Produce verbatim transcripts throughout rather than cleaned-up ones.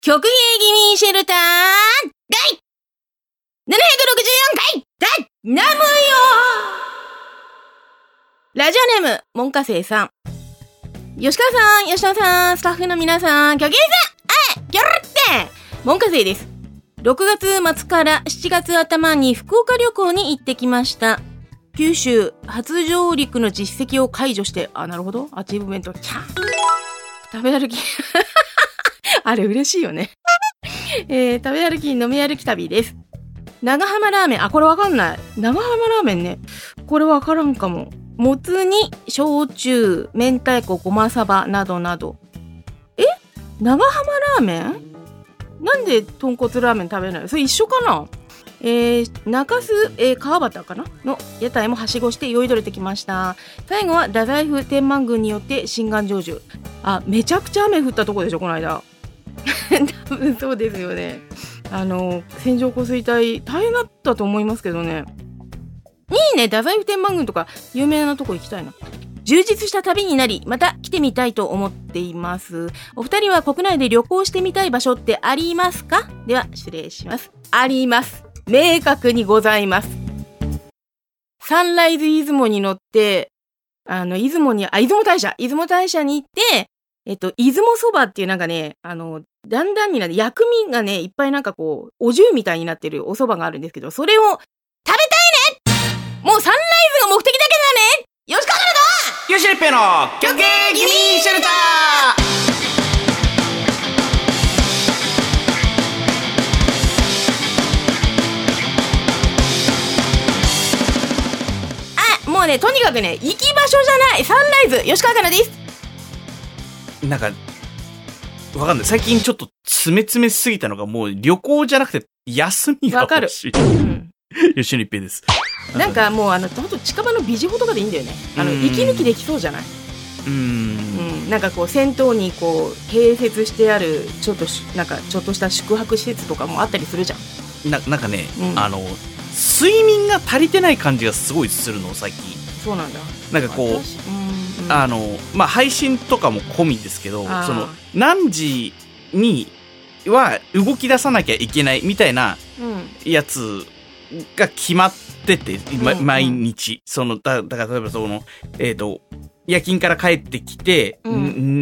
曲芸気味シェルター第ななひゃくろくじゅうよんかいだナムよラジオネームモンカセイさん、吉川さん、吉野さん、スタッフの皆さん、曲芸さん、あいギョロってモンカセイです。ろくがつ末からしちがつ頭に福岡旅行に行ってきました。九州初上陸の実績を解除して、あ、なるほど、アチーブメント、キャー食べ歩きあれ嬉しいよね、えー、食べ歩き飲み歩き旅です。長浜ラーメン、あ、これわかんない。長浜ラーメンね、これわからんかも。もつ煮、焼酎、明太子、ごまさばなどなど。え、長浜ラーメンなんで豚骨ラーメン食べないの？それ一緒かな。えー、中洲、えー、川端かなの屋台もはしごして酔いどれてきました。最後は太宰府天満宮によって心願成就。あ、めちゃくちゃ雨降ったとこでしょこの間多分そうですよね。あの線状降水帯大変だったと思いますけどね。いいね、太宰府天満宮とか有名なとこ行きたいな。充実した旅になり、また来てみたいと思っています。お二人は国内で旅行してみたい場所ってありますか？では失礼します。あります。明確にございます。サンライズ出雲に乗って、あの、出雲に、あ、出雲大社、出雲大社に行って、えっと、出雲そばっていうなんかね、あの、だんだんになって、薬味がね、いっぱいなんかこう、お重みたいになってるお蕎麦があるんですけど、それを食べたいね。もうサンライズが目的だけだね。吉川からだ。 よしりっぺの曲芸気味シェルター。 もうね、とにかくね、行き場所じゃないサンライズ、吉川かなです。 なんかわかんない、最近ちょっと詰め詰めすぎたのが、もう旅行じゃなくて休みが欲しい。うん、吉野一平です。 なんかもうあのほんと近場のビジホとかでいいんだよね。あの息抜きできそうじゃない。 うーん、 うん、なんかこう銭湯にこう併設してあるちょっとなんかちょっとした宿泊施設とかもあったりするじゃん。 な, なんかね、うん、あの睡眠が足りてない感じがすごいするの最近。 そうなんだ。 なんかこう、うんうん、あのまあ配信とかも込みですけど、その何時には動き出さなきゃいけないみたいなやつが決まってて、うんま、毎日その だ, だから例えばそのえっ、ー、と夜勤から帰ってきて、うん、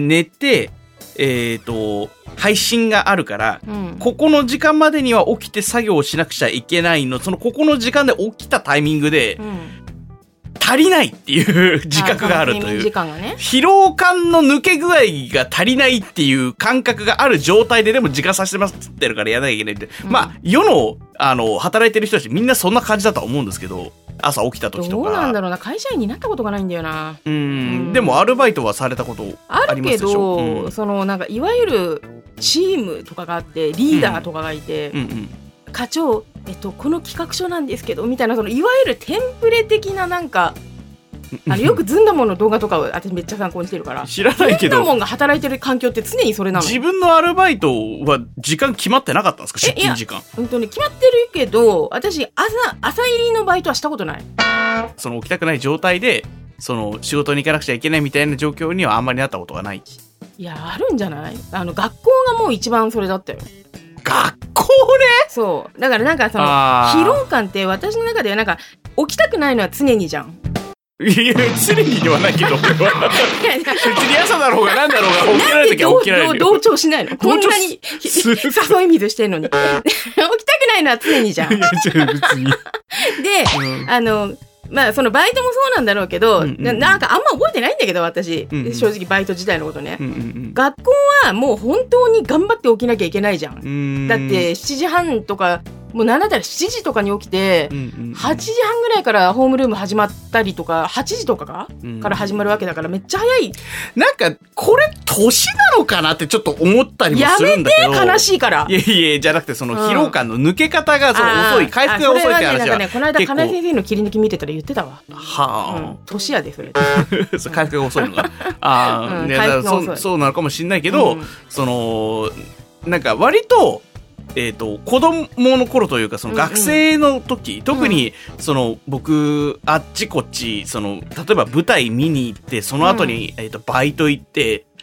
寝てえっ、ー、と配信があるから、うん、ここの時間までには起きて作業をしなくちゃいけないの、そのここの時間で起きたタイミングで、うん、足りないっていう自覚があるという、ね、疲労感の抜け具合が足りないっていう感覚がある状態ででも時間差し迫ってるからやらなきゃいけないって、うん、まあ世のあの働いてる人たちみんなそんな感じだとは思うんですけど、朝起きた時とか。 どうなんだろうな、会社員になったことがないんだよな。 うーん、うん、でもアルバイトはされたことありますでしょ。 あるけど、うん、そのなんかいわゆるチームとかがあってリーダーとかがいて、うんうんうん、課長、えっと、この企画書なんですけどみたいな、そのいわゆるテンプレ的ななんかあのよくズンダモンの動画とかを私めっちゃ参考にしてるから、 知らないけどズンダモンが働いてる環境って常にそれなの。 自分のアルバイトは時間決まってなかったんですか？出勤時間。 本当に決まってるけど、私朝朝入りのバイトはしたことない。 その起きたくない状態でその仕事に行かなくちゃいけないみたいな状況にはあんまりなったことがない。 いや、あるんじゃない？あの学校がもう一番それだったよ。 学校ね。 そうだからなんかその疲労感って私の中ではなんか起きたくないのは常にじゃん。 いや常にではないけど別に朝だろうが何だろうが起きられるときは起きられるよ。 同調しないの？こんなに誘い水してんのに起きたくないのは常にじゃん。いや別にで、うん、あのまあそのバイトもそうなんだろうけど、うんうんうん、なんかあんま覚えてないんだけど私、うんうん、正直バイト自体のことね、うんうんうん、学校はもう本当に頑張って起きなきゃいけないじゃん。うーん、だってしちじはんとかもうなんだったらしちじとかに起きて、うんうんうん、はちじはんぐらいからホームルーム始まったりとかはちじとかか、うん、から始まるわけだからめっちゃ早い。 なんかこれ年なのかなってちょっと思ったりもするんだけど、 やめて、悲しいから。 いやいやじゃなくてその疲労感の抜け方がその遅い、うん、回復が遅いって話は、ね、なんかね、 この間金井先生の切り抜き見てたら言ってたわ。 はあ、 うん、年やでそれそ回復が遅いのがあ、うんね、だそ, そうなのかもしれないけど、うん、そのなんか割とえー、と子供の頃というかその学生の時、うんうん、特にその僕あっちこっちその例えば舞台見に行ってその後に、うんえー、とバイト行って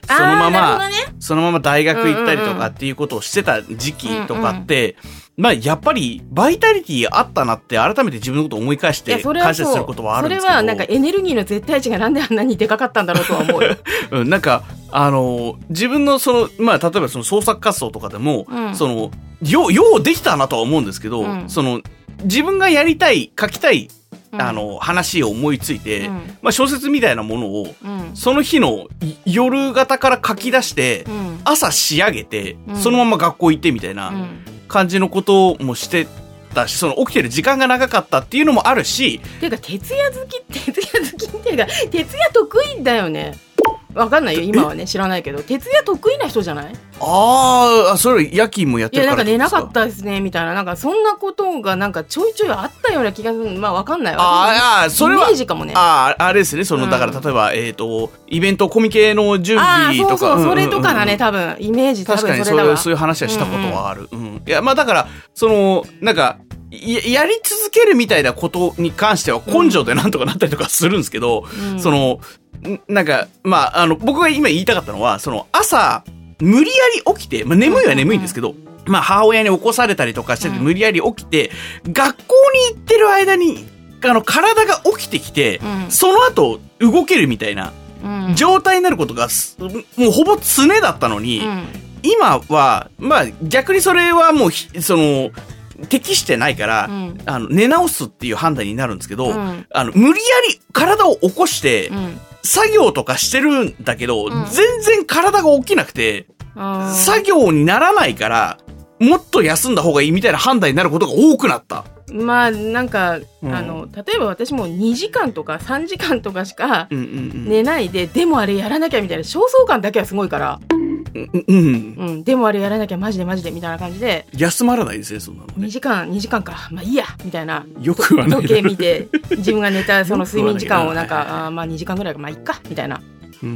そのまま、 ね、 そのまま大学行ったりとかっていうことをしてた時期とかって、うんうん、まあやっぱりバイタリティあったなって改めて自分のことを思い返して感謝することはあるんですけど、 それはなんかエネルギーの絶対値がなんであんなにでかかったんだろうとは思うよ。 うん、なんかあの自分のそのまあ例えばその創作活動とかでも、うん、そのよようできたなとは思うんですけど、うん、その自分がやりたい書きたいあの話を思いついて、うんまあ、小説みたいなものを、うん、その日の夜型から書き出して、うん、朝仕上げて、うん、そのまま学校行ってみたいな感じのこともしてたし、その起きてる時間が長かったっていうのもあるし、 ていうか徹夜好き徹夜好きっていうか徹夜得意だよね。わかんないよ今はね、知らないけど徹夜得意な人じゃない？ ああ、それ夜勤もやってるからですか？いやなんか寝なかったですねみたいな、なんかそんなことがなんかちょいちょいあったような気がする。まあわかんないわ。 ああ、それはイメージかもね。 ああ、あれですね。その、うん、だから例えばえっ、ー、とイベントコミケの準備とか、 あそうそう、それとかだね、多分イメージ多分それだわ。 確かにそういうそういう話はしたことはある。うん、うんうん、いやまあだからそのなんか。や, やり続けるみたいなことに関しては根性でなんとかなったりとかするんですけど、うん、そのなんかまああの僕が今言いたかったのは、その朝無理やり起きて、まあ、眠いは眠いんですけど、うんうん、まあ母親に起こされたりとかしてて無理やり起きて、うん、学校に行ってる間にあの体が起きてきて、うん、その後動けるみたいな状態になることがもうほぼ常だったのに、うん、今はまあ逆にそれはもうその適してないから、うん、あの寝直すっていう判断になるんですけど、うん、あの無理やり体を起こして、うん、作業とかしてるんだけど、うん、全然体が起きなくて、作業にならないからもっと休んだ方がいいみたいな判断になることが多くなった。 まあなんか、うん、あの例えば私もにじかんとかさんじかんとかしか寝ないで、うんうんうん、でもあれやらなきゃみたいな焦燥感だけはすごいから、うんうんうん、でもあれやらなきゃマジでマジでみたいな感じで休まらないですね、そんなの、ね、 にじかんにじかんかまあいいやみたいな、 よくはない時計見て自分が寝たその睡眠時間をなんかあまあにじかんぐらいかまあいっかみたいな、うんうん、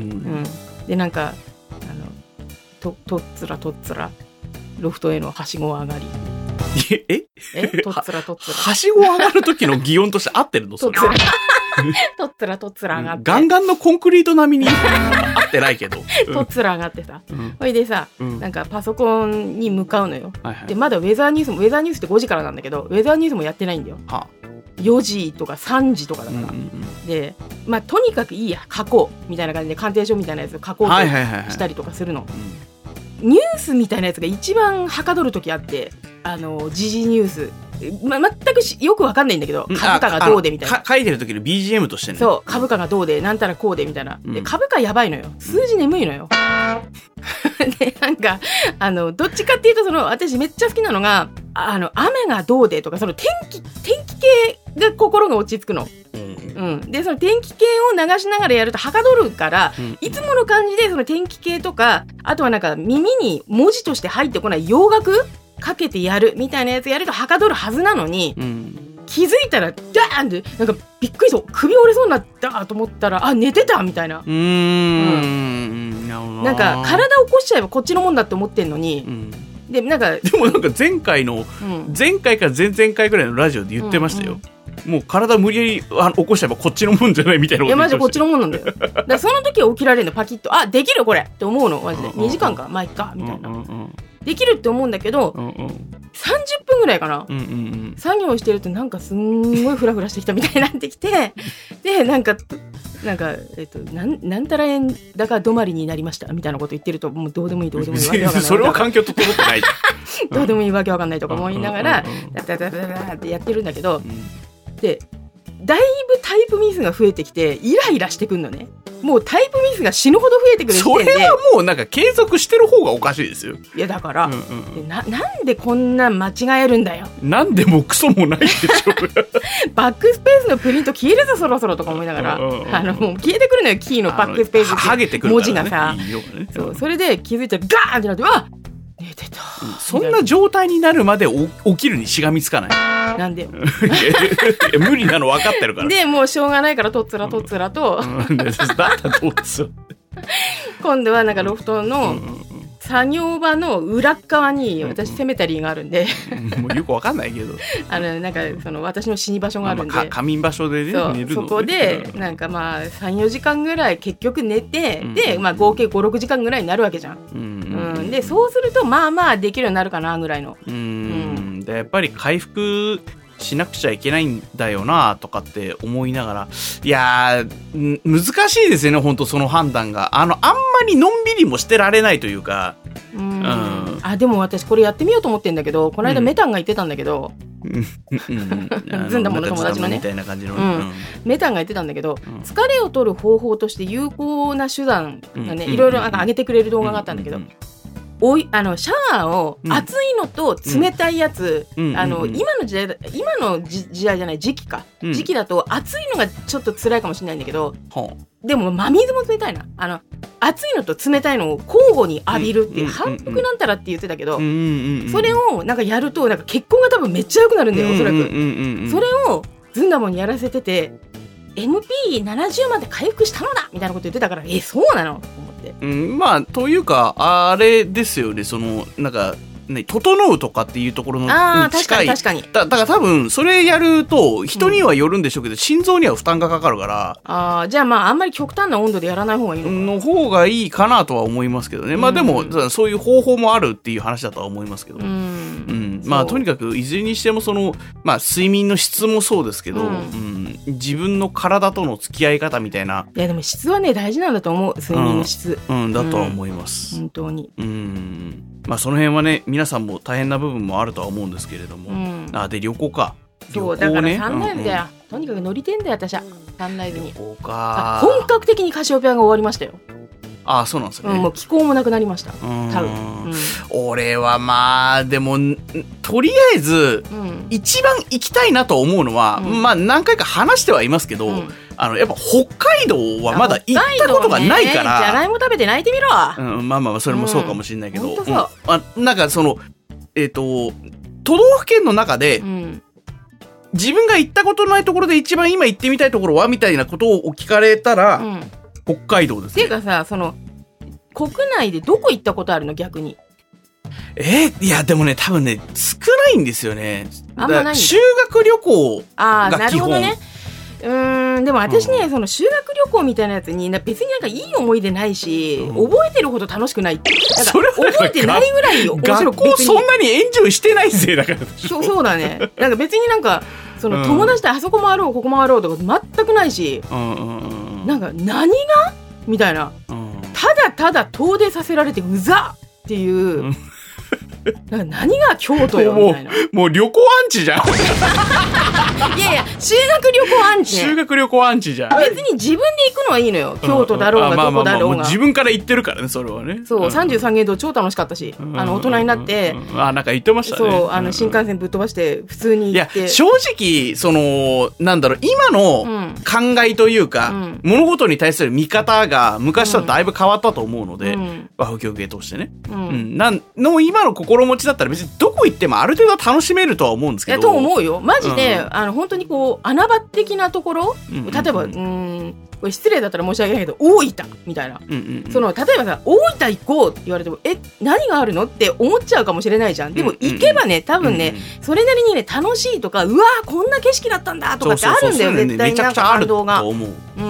でなんかあのととっつらとっつらロフトへのはしご上がりええとっつらとっつらはしご上がる時の擬音として合ってるのそれとっつらとっつら上がって、 ガンガンのコンクリート並みに合ってないけどとっつら上がってさ、うん、それでさ、うん、なんかパソコンに向かうのよ、はいはい、でまだウェザーニュースもウェザーニュースってごじからなんだけどウェザーニュースもやってないんだよ、はあ、よじとかさんじとかだから、うんうんうん、でまあとにかくいいや書こうみたいな感じで鑑定書みたいなやつ書こうとしたりとかするの、はいはいはいはい、ニュースみたいなやつが一番はかどるときあって、あの時事ニュース、ま、全くしよくわかんないんだけど、株価がどうでみたいな、 書いてる時の ビージーエム としてね、 そう株価がどうでなんたらこうでみたいな、で株価やばいのよ、数字眠いのよ、うん、でなんかあのどっちかっていうとその私めっちゃ好きなのがあの雨がどうでとかその天気天気系が心が落ち着くの、うん、でその天気系を流しながらやるとはかどるから、うん、いつもの感じでその天気系とかあとはなんか耳に文字として入ってこない洋楽かけてやるみたいなやつやるとはかどるはずなのに、うん、気づいたらダーンってなんかびっくりそう首折れそうになったと思ったらあ寝てたみたいな、うーん、うん、なんか体起こしちゃえばこっちのもんだって思ってんのに、うん、でなんかでもなんか前回の、うん、前回か前々回ぐらいのラジオで言ってましたよ、うんうん、もう体無理やりあの起こしちゃえばこっちのもんじゃないみたいなこと言ってました。いやマジでこっちのもんなんだよ。だからその時は起きられるのパキッとあできるこれって思うのマジでにじかんかまあいっかみたいな、うんうんうん、できるって思うんだけど、うんうん、さんじゅっぷんぐらいかな、うんうんうん、作業してるとなんかすんごいフラフラしてきたみたいになってきてでなんかなんか、えっと、なん、なんたら円高止まりになりましたみたいなこと言ってるともうどうでもいいどうでもいいわけわかんないそれは環境整ってないどうでもいいわけわかんないとか思いながらダダダダダってやってるんだけど、うん、でだいぶタイプミスが増えてきてイライラしてくんのね。もうタイプミスが死ぬほど増えてくる時点でそれはもうなんか継続してる方がおかしいですよ。 いやだから、うんうんうん、な, なんでこんな間違えるんだよ。 なんでもクソもないでしょバックスペースのプリント消えるぞそろそろとか思いながら、うんうんうん、あのもう消えてくるのよキーのバックスペースって文字がさ、ねね、そうそれで気づいたらガーンってなってわっ寝てた、 うん、そんな状態になるまで起きるにしがみつかない。 なんで無理なの分かってるから。 でもうしょうがないからとっつらとっつらと、うん、だったとっつら今度はなんかロフトの作業場の裏側に私セメタリーがあるんで、 うんうん、もうよくわかんないけどあのなんかその私の死に場所があるんで、 まあ、仮眠場所で、ね、 そう寝るのそこでなんかまあ さん,よ 時間ぐらい結局寝て、うん、で、まあ、合計 ご,ろく 時間ぐらいになるわけじゃん、うんうんうん、でそうするとまあまあできるようになるかなぐらいの、 うん、うん、でやっぱり回復しなくちゃいけないんだよなとかって思いながら、いやー難しいですよね本当その判断が。あのあんまりのんびりもしてられないというか、 うん、うん、あでも私これやってみようと思ってんだけど、この間メタンが言ってたんだけど、ずんだもの友達のねみたいな感じの、うんうん、メタンが言ってたんだけど、うん、疲れを取る方法として有効な手段がね、うん、いろいろなんか上げてくれる動画があったんだけど、うんうんうん、おいあのシャワーを熱いのと冷たいやつ、うん、あの、うんうんうん、今の時代今の時代じゃない時期か、うん、時期だと熱いのがちょっと辛いかもしれないんだけど、うん、でも真水も冷たいな、あの熱いのと冷たいのを交互に浴びるっていう、うん、反復なんたらって言ってたけど、うんうんうん、それをなんかやるとなんか血行が多分めっちゃ良くなるんだよ、おそらく、うんうんうんうん、それをずんだもんにやらせてて エムピーななじゅう まで回復したのだみたいなこと言ってたから、えそうなのと思って、 うん、まあというかあれですよね、そのなんかね、整うとかっていうところのに近い。 確かに確かに。 だ, だから多分それやると人にはよるんでしょうけど、うん、心臓には負担がかかるから。 あじゃあまああんまり極端な温度でやらない方がいいのかの方がいいかなとは思いますけどね。まあでも、うん、そういう方法もあるっていう話だとは思いますけど。うん。うん、まあとにかくいずれにしてもそのまあ睡眠の質もそうですけど、うんうん、自分の体との付き合い方みたいな。 いやでも質はね大事なんだと思う、睡眠の質。 うん、うん、だとは思います。 うん、本当に。 うん。まあその辺はね皆さんも大変な部分もあるとは思うんですけれども、うん、あで旅行かそう、ね、だからサンライズだよ、うんうん、とにかく乗りてんだよ私はサンライズに。 旅行か本格的にカシオペアが終わりましたよ。 ああそうなんですね、 うん、もう気候もなくなりました多分、うん、 俺はまあでもとりあえず、うん、一番行きたいなと思うのは、うん、まあ何回か話してはいますけど、うん、あのやっぱ北海道はまだ行ったことがないから、 じゃがいも食べて泣いてみろ、 うん、まあまあそれもそうかもしれないけど、 うん、うん、あなんかそのえっ、ー、と都道府県の中で、うん、自分が行ったことないところで一番今行ってみたいところはみたいなことを聞かれたら、うん、北海道ですね。 っていうかさ、その国内でどこ行ったことあるの逆に。 えー、いやでもね多分ね少ないんですよね。 あんまない。 修学旅行が基本。ああなるほどね。 うーんでも私ね、うん、その修学旅行みたいなやつに別になんかいい思い出ないし、うん、覚えてるほど楽しくない。なんか覚えてないぐらいよ。 学校そんなにエンジョイしてないぜだから。 そうそうだね。なんか別になんかその友達であそこ回ろうここ回ろうとか全くないし、うんうんうん、なんか何がみたいな、うん、ただただ遠出させられてうざっていう。うんなんか何が京都よみたいな。 もう、もう旅行アンチじゃん。 いやいや、修学旅行アンチ、ね。 修学旅行アンチじゃん。 別に自分で行くのはいいのよ。京都だろうがどこだろうが。 自分から行ってるからね、それはね。 そう、さんじゅうさんげんどう超楽しかったし、あの、大人になって、 あ、なんか言ってましたね。 そう、あの、新幹線ぶっ飛ばして、普通に行って。いや、 正直、その、なんだろう、今の考えというか、うん、物事に対する見方が昔とはだいぶ変わったと思うので、和風教系としてね。うん。うん、なんの、今の心持ちだったら別にどこ行ってもある程度楽しめるとは思うんですけど。いやと思うよマジで、うん、あの本当にこう穴場的なところ、うんうんうん、例えばうーんこれ失礼だったら申し訳ないけど大分みたいな、うんうんうん、その例えばさ大分行こうって言われてもえ何があるのって思っちゃうかもしれないじゃん。でも行けばね、うんうん、多分ね、うんうん、それなりにね楽しいとかうわーこんな景色だったんだとかってあるんだよ。絶対になんか感動が、うんうん、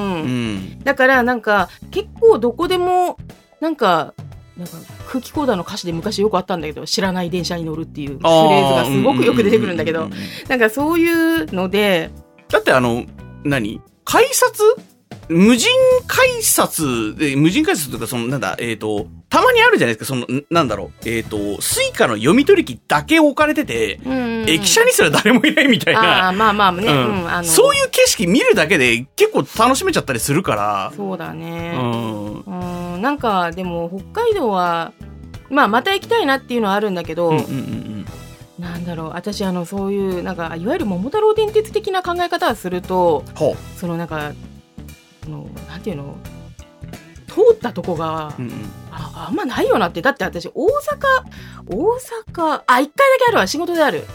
だからなんか結構どこでもなんかなんか空気講談の歌詞で昔よくあったんだけど知らない電車に乗るっていうフレーズがすごくよく出てくるんだけど、なんかそういうのでだってあの何改札無人改札で無人改札というかそのなんだえっ、ー、とたまにあるじゃないですかそのなんだろうえっ、ー、とスイカの読み取り機だけ置かれてて、うんうんうん、駅舎にすら誰もいないみたいな。 あまあまあね、うんうん、あのそういう景色見るだけで結構楽しめちゃったりするから。 そうだね。うん、うんなんかでも北海道はまあまた行きたいなっていうのはあるんだけど。うんうんうんうんなんだろう私あのそういうなんかいわゆる桃太郎電鉄的な考え方をするとそのなんかのなんていうの通ったとこが、うんうん、あ, あんまないよなって。だって私大阪大阪あ一回だけあるわ仕事である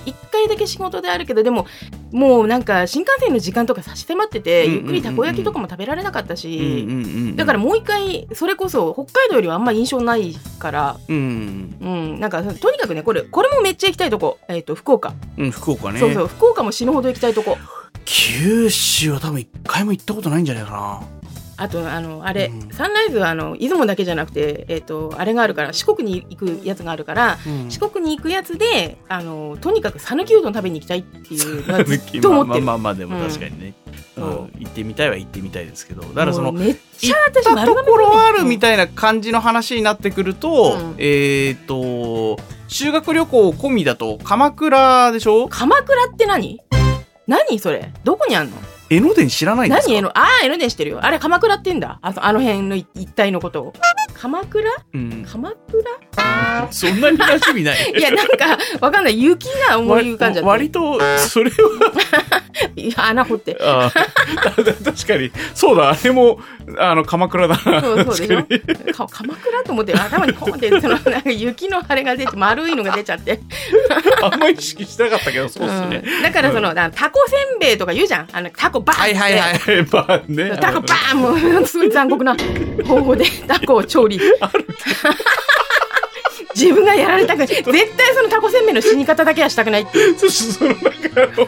一回だけ仕事であるけど、でももうなんか新幹線の時間とか差し迫ってて、ゆっくりたこ焼きとかも食べられなかったし、だからもう一回それこそ北海道よりはあんま印象ないから、うんうん、なんかとにかくねこれこれもめっちゃ行きたいとこ、えーと福岡、 うん、福岡ね。 そうそう、福岡も死ぬほど行きたいとこ。 九州は多分一回も行ったことないんじゃないかな。 あとあのあれ、うん、サンライズはあの出雲だけじゃなくて、えーとあれがあるから四国に行くやつがあるから、うん、四国に行くやつであのとにかく讃岐うどん食べに行きたいっていうのはずっと思ってる。 まあまあまあでも確かにね、うんうん、行ってみたいは行ってみたいですけど、だからそのめっちゃ私行ったところあるみたいな感じの話になってくると、うん、えっ、ー、と修学旅行込みだと鎌倉でしょ。 鎌倉って何何それ、どこにあんの？ 江ノ電知らないんですか？ 何江ノ、ああ江ノ電知ってるよ。あれ鎌倉って言うんだ。あの、あの辺の一帯のことを。鎌倉？うん。鎌倉？ そんなに馴染みない。 いやなんかわかんない。雪が思い浮かんじゃって。 割とそれはいや穴掘って。 あ確かにそうだ、あれもあの鎌倉だな。 そうそうでしょ。か鎌倉と思って頭にポンってそのなんか雪のあれが出て丸いのが出ちゃって。 あんまり意識しなかったけどそうですね、 うん。だからその、うん、タコせんべいとか言うじゃん。あのタコバーンって。はいはいはいバーンね。 タコバーンもうすごい残酷な方法でタコを調理。ある自分がやられたくない。絶対そのタコせんべいの死に方だけはしたくないっていう。 そのなんか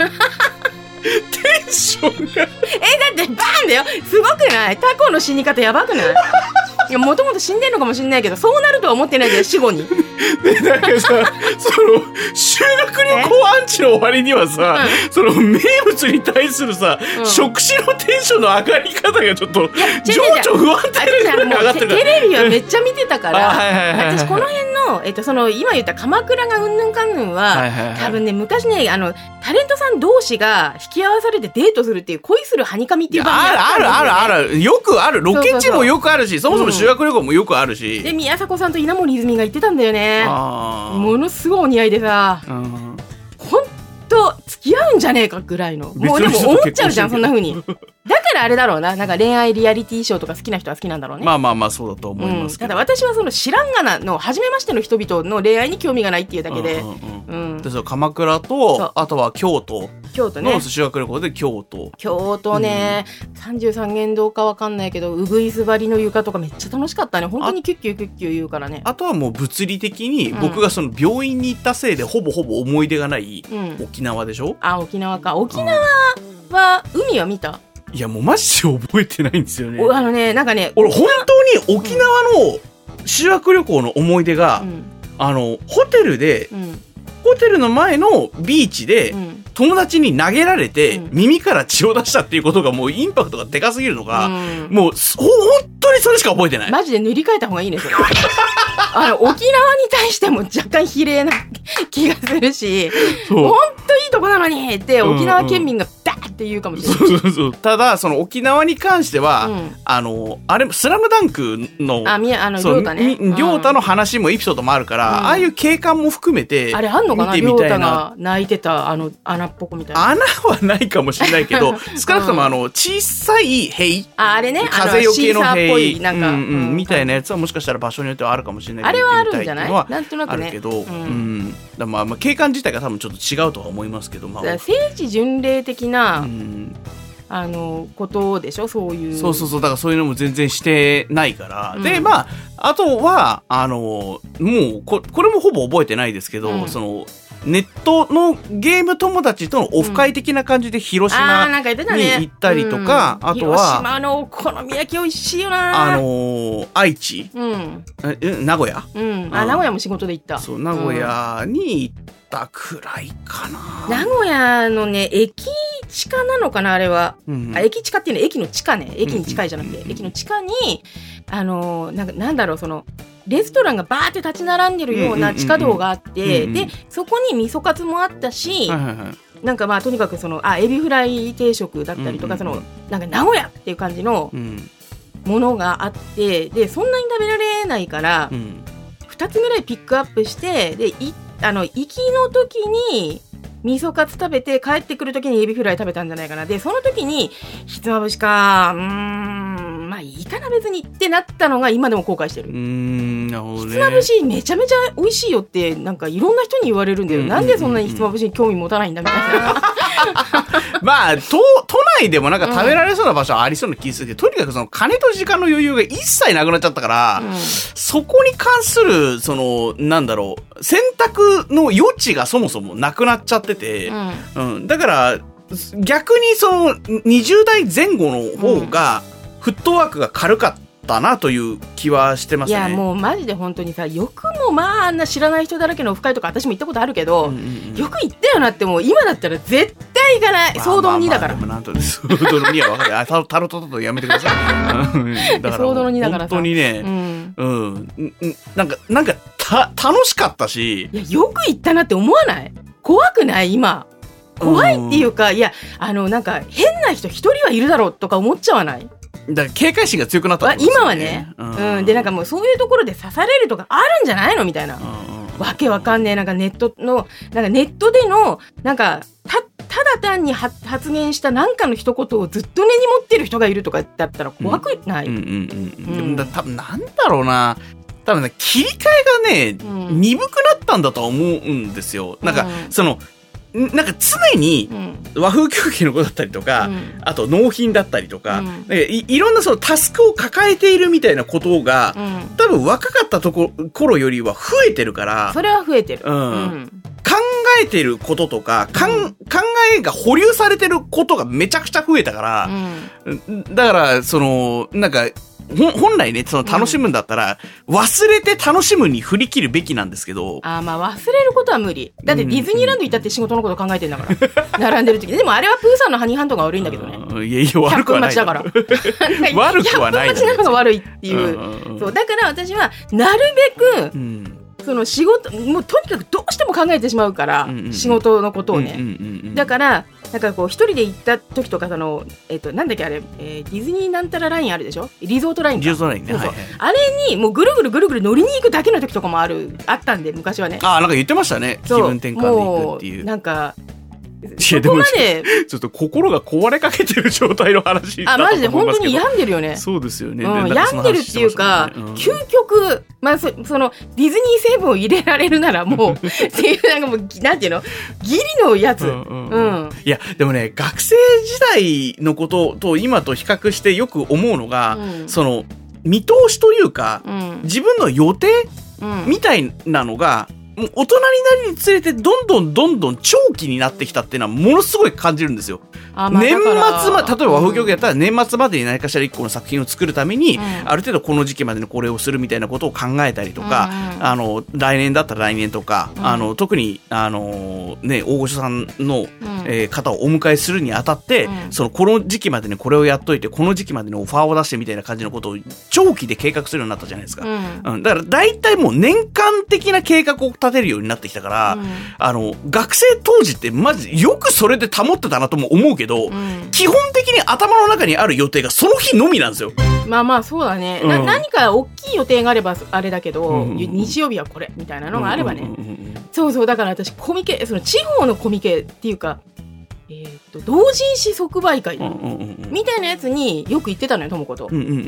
テンションがえだってバーンだよ。すごくない？タコの死に方やばくない？いやもともと死んでんのかもしれないけどそうなるとは思ってないじゃん死後に。 でなんかさその修学旅行アンチの終わりにはさ、うん、その名物に対するさ、うん、食事のテンションの上がり方がちょっと情緒不安定なぐらい上がってる。 テレビはめっちゃ見てたから私この辺の、えっと、その今言った鎌倉がうんぬんかんぬんは、はいはいはい、多分ね昔ねあのタレントさん同士が引き合わされてデートするっていう恋するはにかみっていう番組あるあるあるあるよくある。ロケ地もよくあるしそもそも修学旅行もよくあるし、うん、 で宮迫さんと稲森泉が言ってたんだよね。あものすごいお似合いでさ、うん、ほんと付き合うんじゃねえかぐらいのもうでも思っちゃうじゃんそんな風に。だからあれだろうな、なんか恋愛リアリティショーとか好きな人は好きなんだろうね。 まあまあまあそうだと思いますけど、 うん、ただ私はその知らんがなの初めましての人々の恋愛に興味がないっていうだけで、うんうんうんうん、でその鎌倉とあとは京都京都ねの修学旅行で京都京都ね、うん、さんじゅうさんげん堂かわかんないけどうぐいす張りの床とかめっちゃ楽しかったね。本当にキュッキュキュッキュ言うからね。 あ, あとはもう物理的に僕がその病院に行ったせいでほぼほぼ思い出がない沖縄でしょ、うん、 あ沖縄か。沖縄は海は見た？ いやもうマジで覚えてないんですよね。 あのねなんかね俺本当に沖縄の修学旅行の思い出が、うん、あのホテルで、うん、ホテルの前のビーチで、うん、友達に投げられて、うん、耳から血を出したっていうことがもうインパクトがでかすぎるのが、うん、もう本当にそれしか覚えてない。 マジで塗り替えた方がいいねそれ。あの沖縄に対しても若干比例な気がするし本当いいとこなのにって沖縄県民がダーって言うかもしれない、うんうん、そうそうそう。ただその沖縄に関しては、うん、あのあれスラムダンクのあみあの亮太ね亮太の話もエピソードもあるから、うん、ああいう景観も含めてあれあんのかな亮太が泣いてたあの穴っぽくみたいな。 穴はないかもしれないけど少なくともあの小さい塀、 あ, あれね風よけの塀なんか、うんうん、 みたいなやつはもしかしたら場所によってはあるかもしれないけどあれはあるんじゃない？なんとなくねあるけど、うんうん、だまあまあ景観自体が多分ちょっと違うとは思いますけど、まあ、 聖地巡礼的な、うん、あのことでしょそういう。 そうそうそうだからそういうのも全然してないから、うん、でまああとはあのもう こ, これもほぼ覚えてないですけど、うん、そのネットのゲーム友達とのオフ会的な感じで広島に行ったりとか、 うんあねうん、あとは広島のお好み焼き美味しいよな。 あのー、愛知、うん、名古屋、 うん、あ名古屋も仕事で行った。 そう名古屋に行ったくらいかな、 名古屋のね駅地下なのかなあれは、うんうん、あ駅地下っていうのは駅の地下ね駅に近いじゃなくて、うんうん、駅の地下にあのー、なんかなんだろうそのレストランがバーって立ち並んでるような地下道があって、うんうんうん、でそこに味噌カツもあったし、はいはいはい、なんかまあとにかくそのあエビフライ定食だったりとか、うんうんうん、そのなんか名古屋っていう感じのものがあって、でそんなに食べられないから、うん、ふたつぐらいピックアップしてでいあの行きの時に味噌カツ食べて帰ってくる時にエビフライ食べたんじゃないかな。でその時にひつまぶしかうーんまあいいかな別にってなったのが今でも後悔してる。 うーん、なるほどね。 ひつまぶしめちゃめちゃ美味しいよってなんかいろんな人に言われるんだよ、うんうんうんうん、なんでそんなにひつまぶしに興味持たないんだみたいなまあ都, 都内でもなんか食べられそうな場所はありそうな気がするけど、うん、とにかくその金と時間の余裕が一切なくなっちゃったから、うん、そこに関するそのなんだろう選択の余地がそもそもなくなっちゃってて、うんうん、だから逆にそのにじゅう代前後の方がフットワークが軽かったなという気はしてますね。 いやもうマジで本当にさ、よくもまああんな知らない人だらけのオフ会とか私も行ったことあるけど、うんうんうん、よく行ったよなって。もう今だったら絶対行かない、まあ、ソードのにだから。まあまあまあ、でもなんとソードのには分かる。あ、タロタロタロとやめてください。だからソードのにだからさ、本当にね、うんうん、なんかなんかた楽しかったし、いやよく行ったなって思わない？怖くない？今怖いっていうか、いやあのなんか変な人一人はいるだろうとか思っちゃわない？ だから警戒心が強くなったってことですよね。 今はね、うん、でなんかもうそういうところで刺されるとかあるんじゃないのみたいな、わけわかんねえなんかネットのなんかネットでのなんか た, ただ単に発言したなんかの一言をずっと根に持ってる人がいるとかだったら怖くない？うんうんうんうん、 でも多分なんだろうな、多分ね切り替えがね、うん、鈍くなったんだとは思うんですよ。なんか、うん、そのなんか常に和風競技の子だったりとか、うん、あと納品だったりとか、うん、なんか い, いろんなそのタスクを抱えているみたいなことが、うん、多分若かったとこ頃よりは増えてるから、 それは増えてる、 うんうん、考えてることとか、かん、うん、考えが保留されてることがめちゃくちゃ増えたから、うん、だからそのなんか本来ね、その楽しむんだったら、うん、忘れて楽しむに振り切るべきなんですけど。 あーまあ忘れることは無理。だってディズニーランド行ったって仕事のこと考えてんだから。並んでる時でもあれはプーさんのハニーハントが悪いんだけどね。 いやいや悪くはない。ひゃっぷん待ちだから。悪くはない。 ひゃっぷん待ちなのが悪いっていう。うん、そうだから私はなるべく、うん、その仕事もうとにかくどうしても考えてしまうから、うんうんうん、仕事のことをね、うんうんうんうん、だからなんかこう一人で行った時とかその、えー、となんだっけあれ、えー、ディズニーなんたらラインあるでしょ、リゾートラインか、 リゾートラインね、そうそう、 はいはい、あれにもうぐるぐるぐるぐる乗りに行くだけの時とかもあるあったんで昔はね。 ああなんか言ってましたね、気分転換で行くっていう。 なんかそこまでちょっと心が壊れかけてる状態の話だと思いますけど。あマジで本当に病んでるよね。 そうですよね、 うん、病んでるっていうか、うん、究極、まあ、そ, そのディズニー成分を入れられるならもうっていうなんかもうなんていうのギリのやつ、うんうんうん、 いやでもね学生時代のことと今と比較してよく思うのが、うん、その見通しというか、うん、自分の予定、うん、みたいなのがもう大人になるにつれてどんどんどんどん長期になってきたっていうのはものすごい感じるんですよ。あ、まあ、年末まで例えば和風競技やったら年末までに何かしら一個の作品を作るために、うん、ある程度この時期までのこれをするみたいなことを考えたりとか、うん、あの来年だったら来年とか、うん、あの特にあの、ね、大御所さんの、うんえー、方をお迎えするにあたって、うん、そのこの時期までにこれをやっといてこの時期までのオファーを出してみたいな感じのことを長期で計画するようになったじゃないですか、うんうん、だから大体もう年間的な計画を立てるようになってきたから、うん、あの学生当時ってマジよくそれで保ってたなとも思うけど、うん、基本的に頭の中にある予定がその日のみなんですよ。 まあまあそうだね、うん、な何か大きい予定があればあれだけど、うんうん、日曜日はこれみたいなのがあればね、うんうんうんうん、そうそうだから私コミケその地方のコミケっていうかえー、と同人誌即売会、うんうんうん、みたいなやつによく行ってたのよともこと、うんうんうん、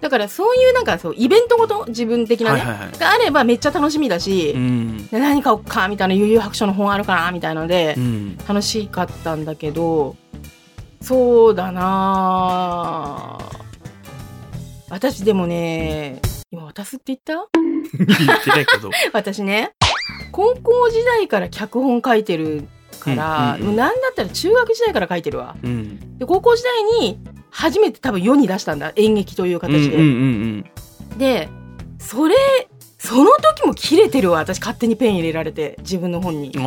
だからそういうなんかそうイベントごと自分的なね、はいはいはい、があればめっちゃ楽しみだし、うん、で何買おうかみたいな悠々白書の本あるかなみたいなので、うん、楽しかったんだけどそうだな私でもね今渡すって言った言ってないけど私ね高校時代から脚本書いてるから、うんうんうん、なんだったら中学時代から書いてるわ、うん、で高校時代に初めて多分世に出したんだ演劇という形で、うんうんうんうん、でそれその時も切れてるわ私勝手にペン入れられて自分の本に、うん、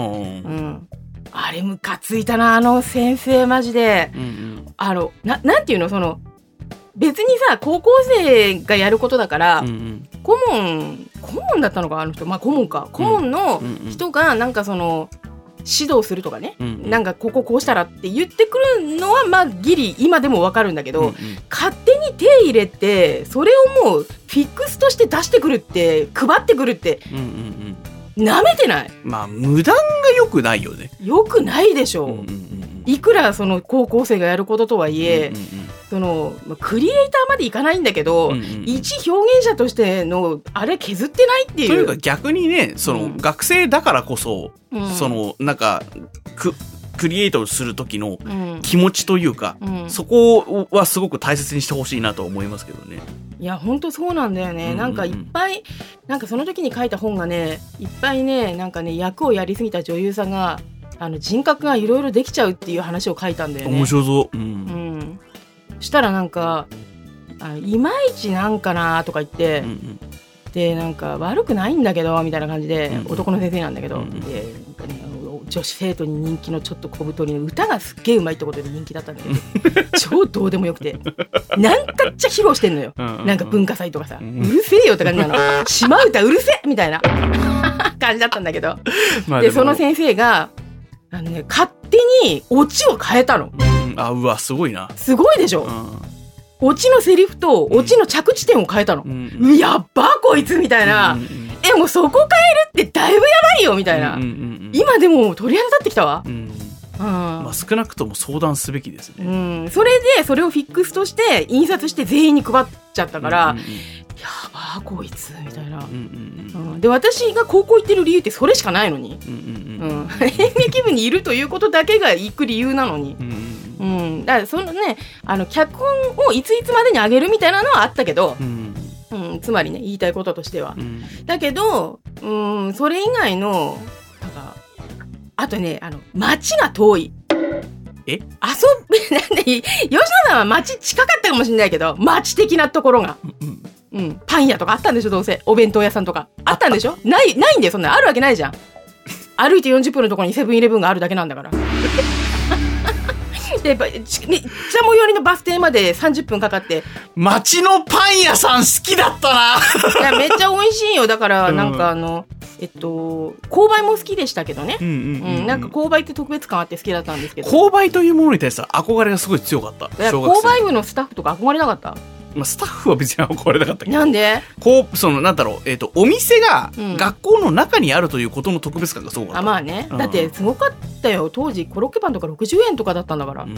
あれムカついたなあの先生マジで、うんうん、あの な, なんていうのその別にさ高校生がやることだから、うんうん、顧問顧問だったのかあの人まあ顧問か顧問の人がなんかその指導するとかね、うんうん、なんかこここうしたらって言ってくるのはまあギリ今でもわかるんだけど、うんうん、勝手に手入れてそれをもうフィックスとして出してくるって配ってくるって、うんうんうん、なめてない？ まあ無断が良くないよね。 良くないでしょ、うんうんうん、いくらその高校生がやることとはいえ、うんうんうん、 そのクリエイターまでいかないんだけど、うんうん、一表現者としてのあれ削ってないっていう。 というか逆にね、その、うん、学生だからこそ、うん、そのなんかククリエイトする時の気持ちというか、うん、そこはすごく大切にしてほしいなと思いますけどね。 いや本当そうなんだよね、うんうんうん、なんかいっぱいなんかその時に書いた本がねいっぱいねなんかね役をやりすぎた女優さんがあの人格がいろいろできちゃうっていう話を書いたんだよね。 面白そう、うんうん、 したらなんかあのいまいちなんかなとか言って、うんうん、でなんか悪くないんだけどみたいな感じで、うんうん、男の先生なんだけど、うんうん、でなんか、ね、女子生徒に人気のちょっと小太りの歌がすっげえうまいってことで人気だったんだけど超どうでもよくてなんかっちゃ披露してんのよ、うんうんうん、なんか文化祭とかさ、うん、うるせえよって感じなの島唄うるせえみたいな感じだったんだけどまあで、でその先生があの、ね、勝手にオチを変えたの、 うん、あうわすごいなすごいでしょ、うんオチのセリフとオチの着地点を変えたの、うんうん、やっばこいつみたいな、うんうん、えもうそこ変えるってだいぶやばいよみたいな、うんうんうん、今でも鳥肌立ってきたわ、うんうんまあ、少なくとも相談すべきですね、 うん、それでそれをフィックスとして印刷して全員に配っちゃったから、うんうんうん、やばこいつみたいな、うんうんうん、で私が高校行ってる理由ってそれしかないのに、うんうんうんうん、演劇部にいるということだけが行く理由なのに、うんうんうん、だからそのねあの脚本をいついつまでに上げるみたいなのはあったけど、うんうん、つまりね言いたいこととしては、うん、だけど、うん、それ以外のなんかあとねあの街が遠いえ遊びなんで吉野さんは街近かったかもしれないけど街的なところが、うんうん、パン屋とかあったんでしょどうせお弁当屋さんとかあったんでしょないないんだよそんなあるわけないじゃん歩いてよんじゅっぷんのところにセブンイレブンがあるだけなんだからでやっぱち最寄りのバス停までさんじゅっぷんかかって街のパン屋さん好きだったないやめっちゃ美味しいよだからなんかあの、うん、えっと購買も好きでしたけどね、うんうんうんうん、なんか購買って特別感あって好きだったんですけど購買というものに対しては憧れがすごい強かった購買部のスタッフとか憧れなかった？ まあ、スタッフは別に憧れなかったけどなんでこうそのなんだろう、えーと、お店が学校の中にあるということの特別感がすごかった、 うん、あまあね、うん、だってすごかったよ当時コロッケパンとかろくじゅうえんとかだったんだから、うん、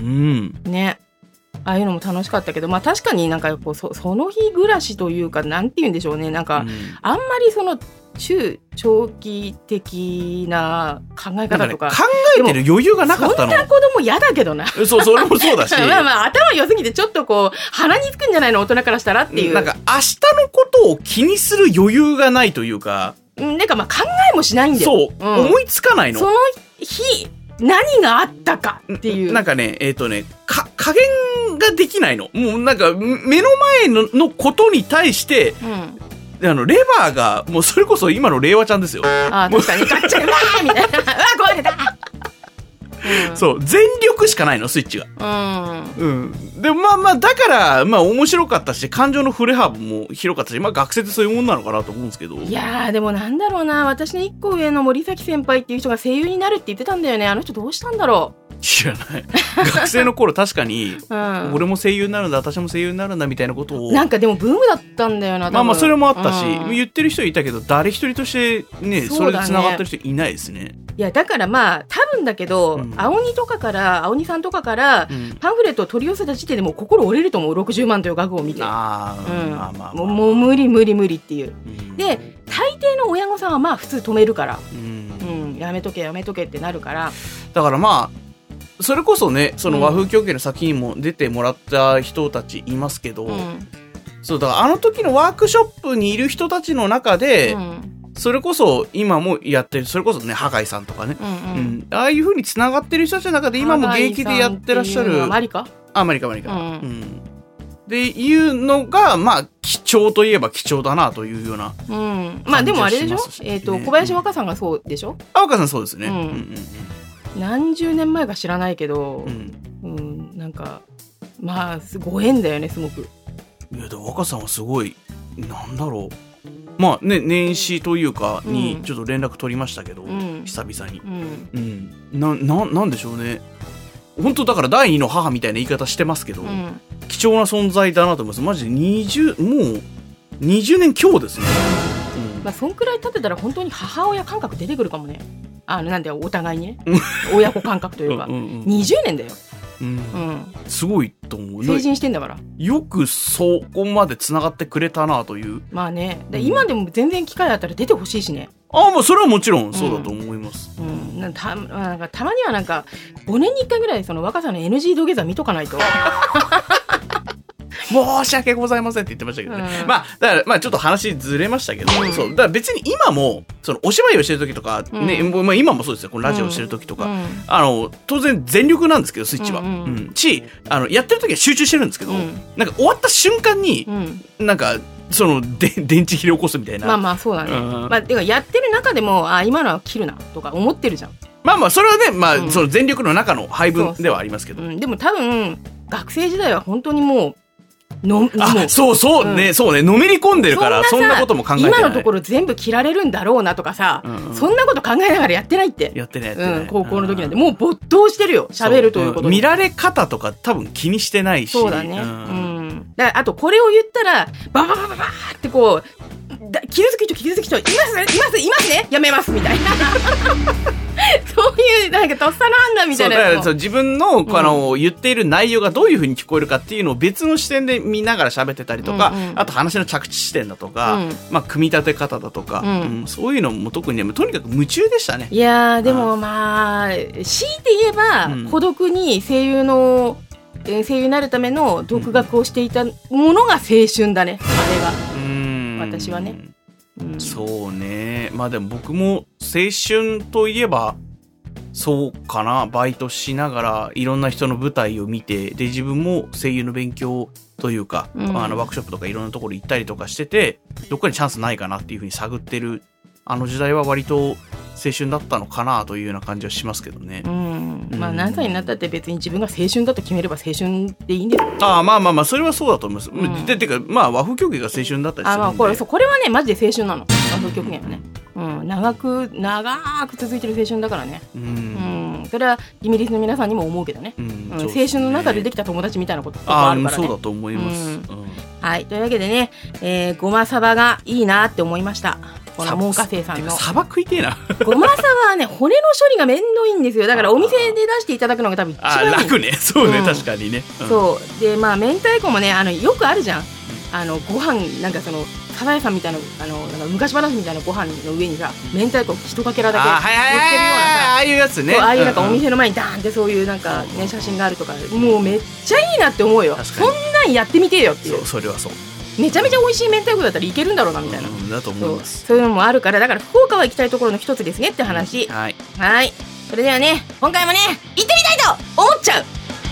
ねああいうのも楽しかったけどまあ確かになんかこう そ, その日暮らしというかなんて言うんでしょうねなんか、うん、あんまりその中長期的な考え方とか、 ね、考えてる余裕がなかったのそんな子供嫌だけどなそうそれもそうだしまあまあ頭良すぎてちょっとこう鼻につくんじゃないの大人からしたらっていうなんか明日のことを気にする余裕がないというかなんかまあ考えもしないんだよそう、うん、思いつかないのその日何があったかっていうなんかねえっ、ー、とねか加減ができないのもうなんか目の前 の, のことに対して、うんあのレバーがもうそれこそ今の令和ちゃんですよあ確かにガッチャンわーみたいなうわ壊れた、 うん、そう全力しかないのスイッチがうん、うん、でもまあまあだからまあ面白かったし感情の振れ幅も広かったしまあ学生ってそういうもんなのかなと思うんですけどいやーでもなんだろうな私の一個上の森崎先輩っていう人が声優になるって言ってたんだよねあの人どうしたんだろう知らない学生の頃確かに、うん、俺も声優になるんだ私も声優になるんだみたいなことをなんかでもブームだったんだよなまあまあそれもあったし、うん、言ってる人いたけど誰一人としてね そ, ねそれで繋がってる人いないですねいやだからまあ多分だけど、うん、青鬼とかから青鬼さんとかから、うん、パンフレットを取り寄せた時点でもう心折れると思うろくじゅうまんという額を見てあ、うんまあまあまあ、も, うもう無理無理無理っていう、うん、で大抵の親御さんはまあ普通止めるから、うんうん、やめとけやめとけってなるからだからまあそれこそねその和風狂犬の作品にも出てもらった人たちいますけど、うん、そうだからあの時のワークショップにいる人たちの中で、うん、それこそ今もやってるそれこそね羽貝さんとかね、うんうんうん、ああいう風につながってる人たちの中で今も現役でやってらっしゃるマリカあマリカマリカ、うんうん、でいうのがまあ貴重といえば貴重だなというような、うん、 まあでもあれでしょ、えーと、小林若さんがそうでしょ若さんそうですね、うんうんうん、 何十年前か知らないけど、うんうん、なんかまあご縁だよねすごくいやで若さんはすごいなんだろうまあね年始というかにちょっと連絡取りましたけど、うん、久々に、うんうん、な, な, なんでしょうね本当だから第二の母みたいな言い方してますけど、うん、貴重な存在だなと思いますマジでにじゅうもうにじゅうねん強ですね、 うんまあ、そんくらい経ってたら本当に母親感覚出てくるかもねあのなんでお互いにね親子感覚というかうんうん、うん、にじゅうねんだようんうん、すごいと思う。 成人してんだからよくそこまでつながってくれたなという。 まあね、で今でも全然機会あったら出てほしいしね。 ああ、もうそれはもちろんそうだと思います、 うんうん、なんか た, なんかたまにはなんかごねんにいっかいぐらいその若さの エヌジー 土下座見とかないと申し訳ございませんって言ってましたけどね、うん、まあだからまあちょっと話ずれましたけど、うん、そうだから別に今もそのお芝居をしてる時とか、ね、うん、まあ、今もそうですよ、このラジオをしてる時とか、うん、あの当然全力なんですけどスイッチは、うんうんうん、しあのやってる時は集中してるんですけど、うん、なんか終わった瞬間に、うん、なんかそので電池切れ起こすみたいな。まあまあそうだね、うん、まあてかやってる中でもあ今のは切るなとか思ってるじゃん。 まあまあそれはね、まあ、うん、その全力の中の配分ではありますけど、 そうそう、うん、でも多分学生時代は本当にもうのあそうそうね、うん、そうね、のめり込んでるからそんなことも考えてない。 今のところ全部切られるんだろうなとかさ、うんうん、そんなこと考えながらやってないってやってないやってない、 うん、高校の時なんてもう没頭してるよ、喋るということに、 うん、見られ方とか多分気にしてないし。 そうだね、うんうん、だからあとこれを言ったらバババババーってこう傷つく人傷つく人いますいますいますねやめますみたいなそういうなんかとっさの判断みたいな。 そうだからそう自分の、うん、あの言っている内容がどういう風に聞こえるかっていうのを別の視点で見ながら喋ってたりとか、うんうん、あと話の着地視点だとか、うん、まあ組み立て方だとか、うんうん、そういうのも特にねとにかく夢中でしたね。 いやでもまあ強いて言えば、うん、孤独に声優の声優になるための独学をしていたものが青春だね、あれが。うん、私はね、 うん、そうね。まあでも僕も青春といえばそうかな、バイトしながらいろんな人の舞台を見て、で自分も声優の勉強というか、うん、あのワークショップとかいろんなところ行ったりとかしてて、どっかにチャンスないかなっていうふうに探ってるあの時代は割と青春だったのかなというような感じはしますけどね。うん、 まあ何歳になったって別に自分が青春だと決めれば青春でいいんですよ。 ああまあまあまあそれはそうだと思います。うん、でてかまあ和風狂気が青春だったりするんで。あまあこれそうこれはねマジで青春なの、和風狂気はね。うん、長く長く続いてる青春だからね。うん、うん、それはイギリスの皆さんにも思うけどね。うんうん、青春の中でできた友達みたいなこととかあるからね。 あそうだと思います。うんうん、 はいというわけでね、えー、ごまサバがいいなって思いました。この門下生さんのサバ食いてえなごまサバはね骨の処理がめんどいんですよ。だからお店で出していただくのが多分一番いい。 あ楽ね。そうね、うん、確かにね、 うん、そうでまあ明太子もねあのよくあるじゃん、あのご飯なんかそのサザエさんみたいなあのなんか昔話みたいなご飯の上にさ明太子一かけらだけ乗ってるようなさ、 ああいうやつね、 ああいうなんかお店の前にダーンってそういうなんかね写真があるとか、もうめっちゃいいなって思うよ。そんなんやってみてよっていう。 そうそれはそう。 めちゃめちゃ美味しい明太子だったらいけるんだろうなみたいな、うん、 だと思います。 そう、そういうのもあるから、だから福岡は行きたいところの一つですねって話、うん、はいはい。それではね今回もね行ってみたいと思っちゃう。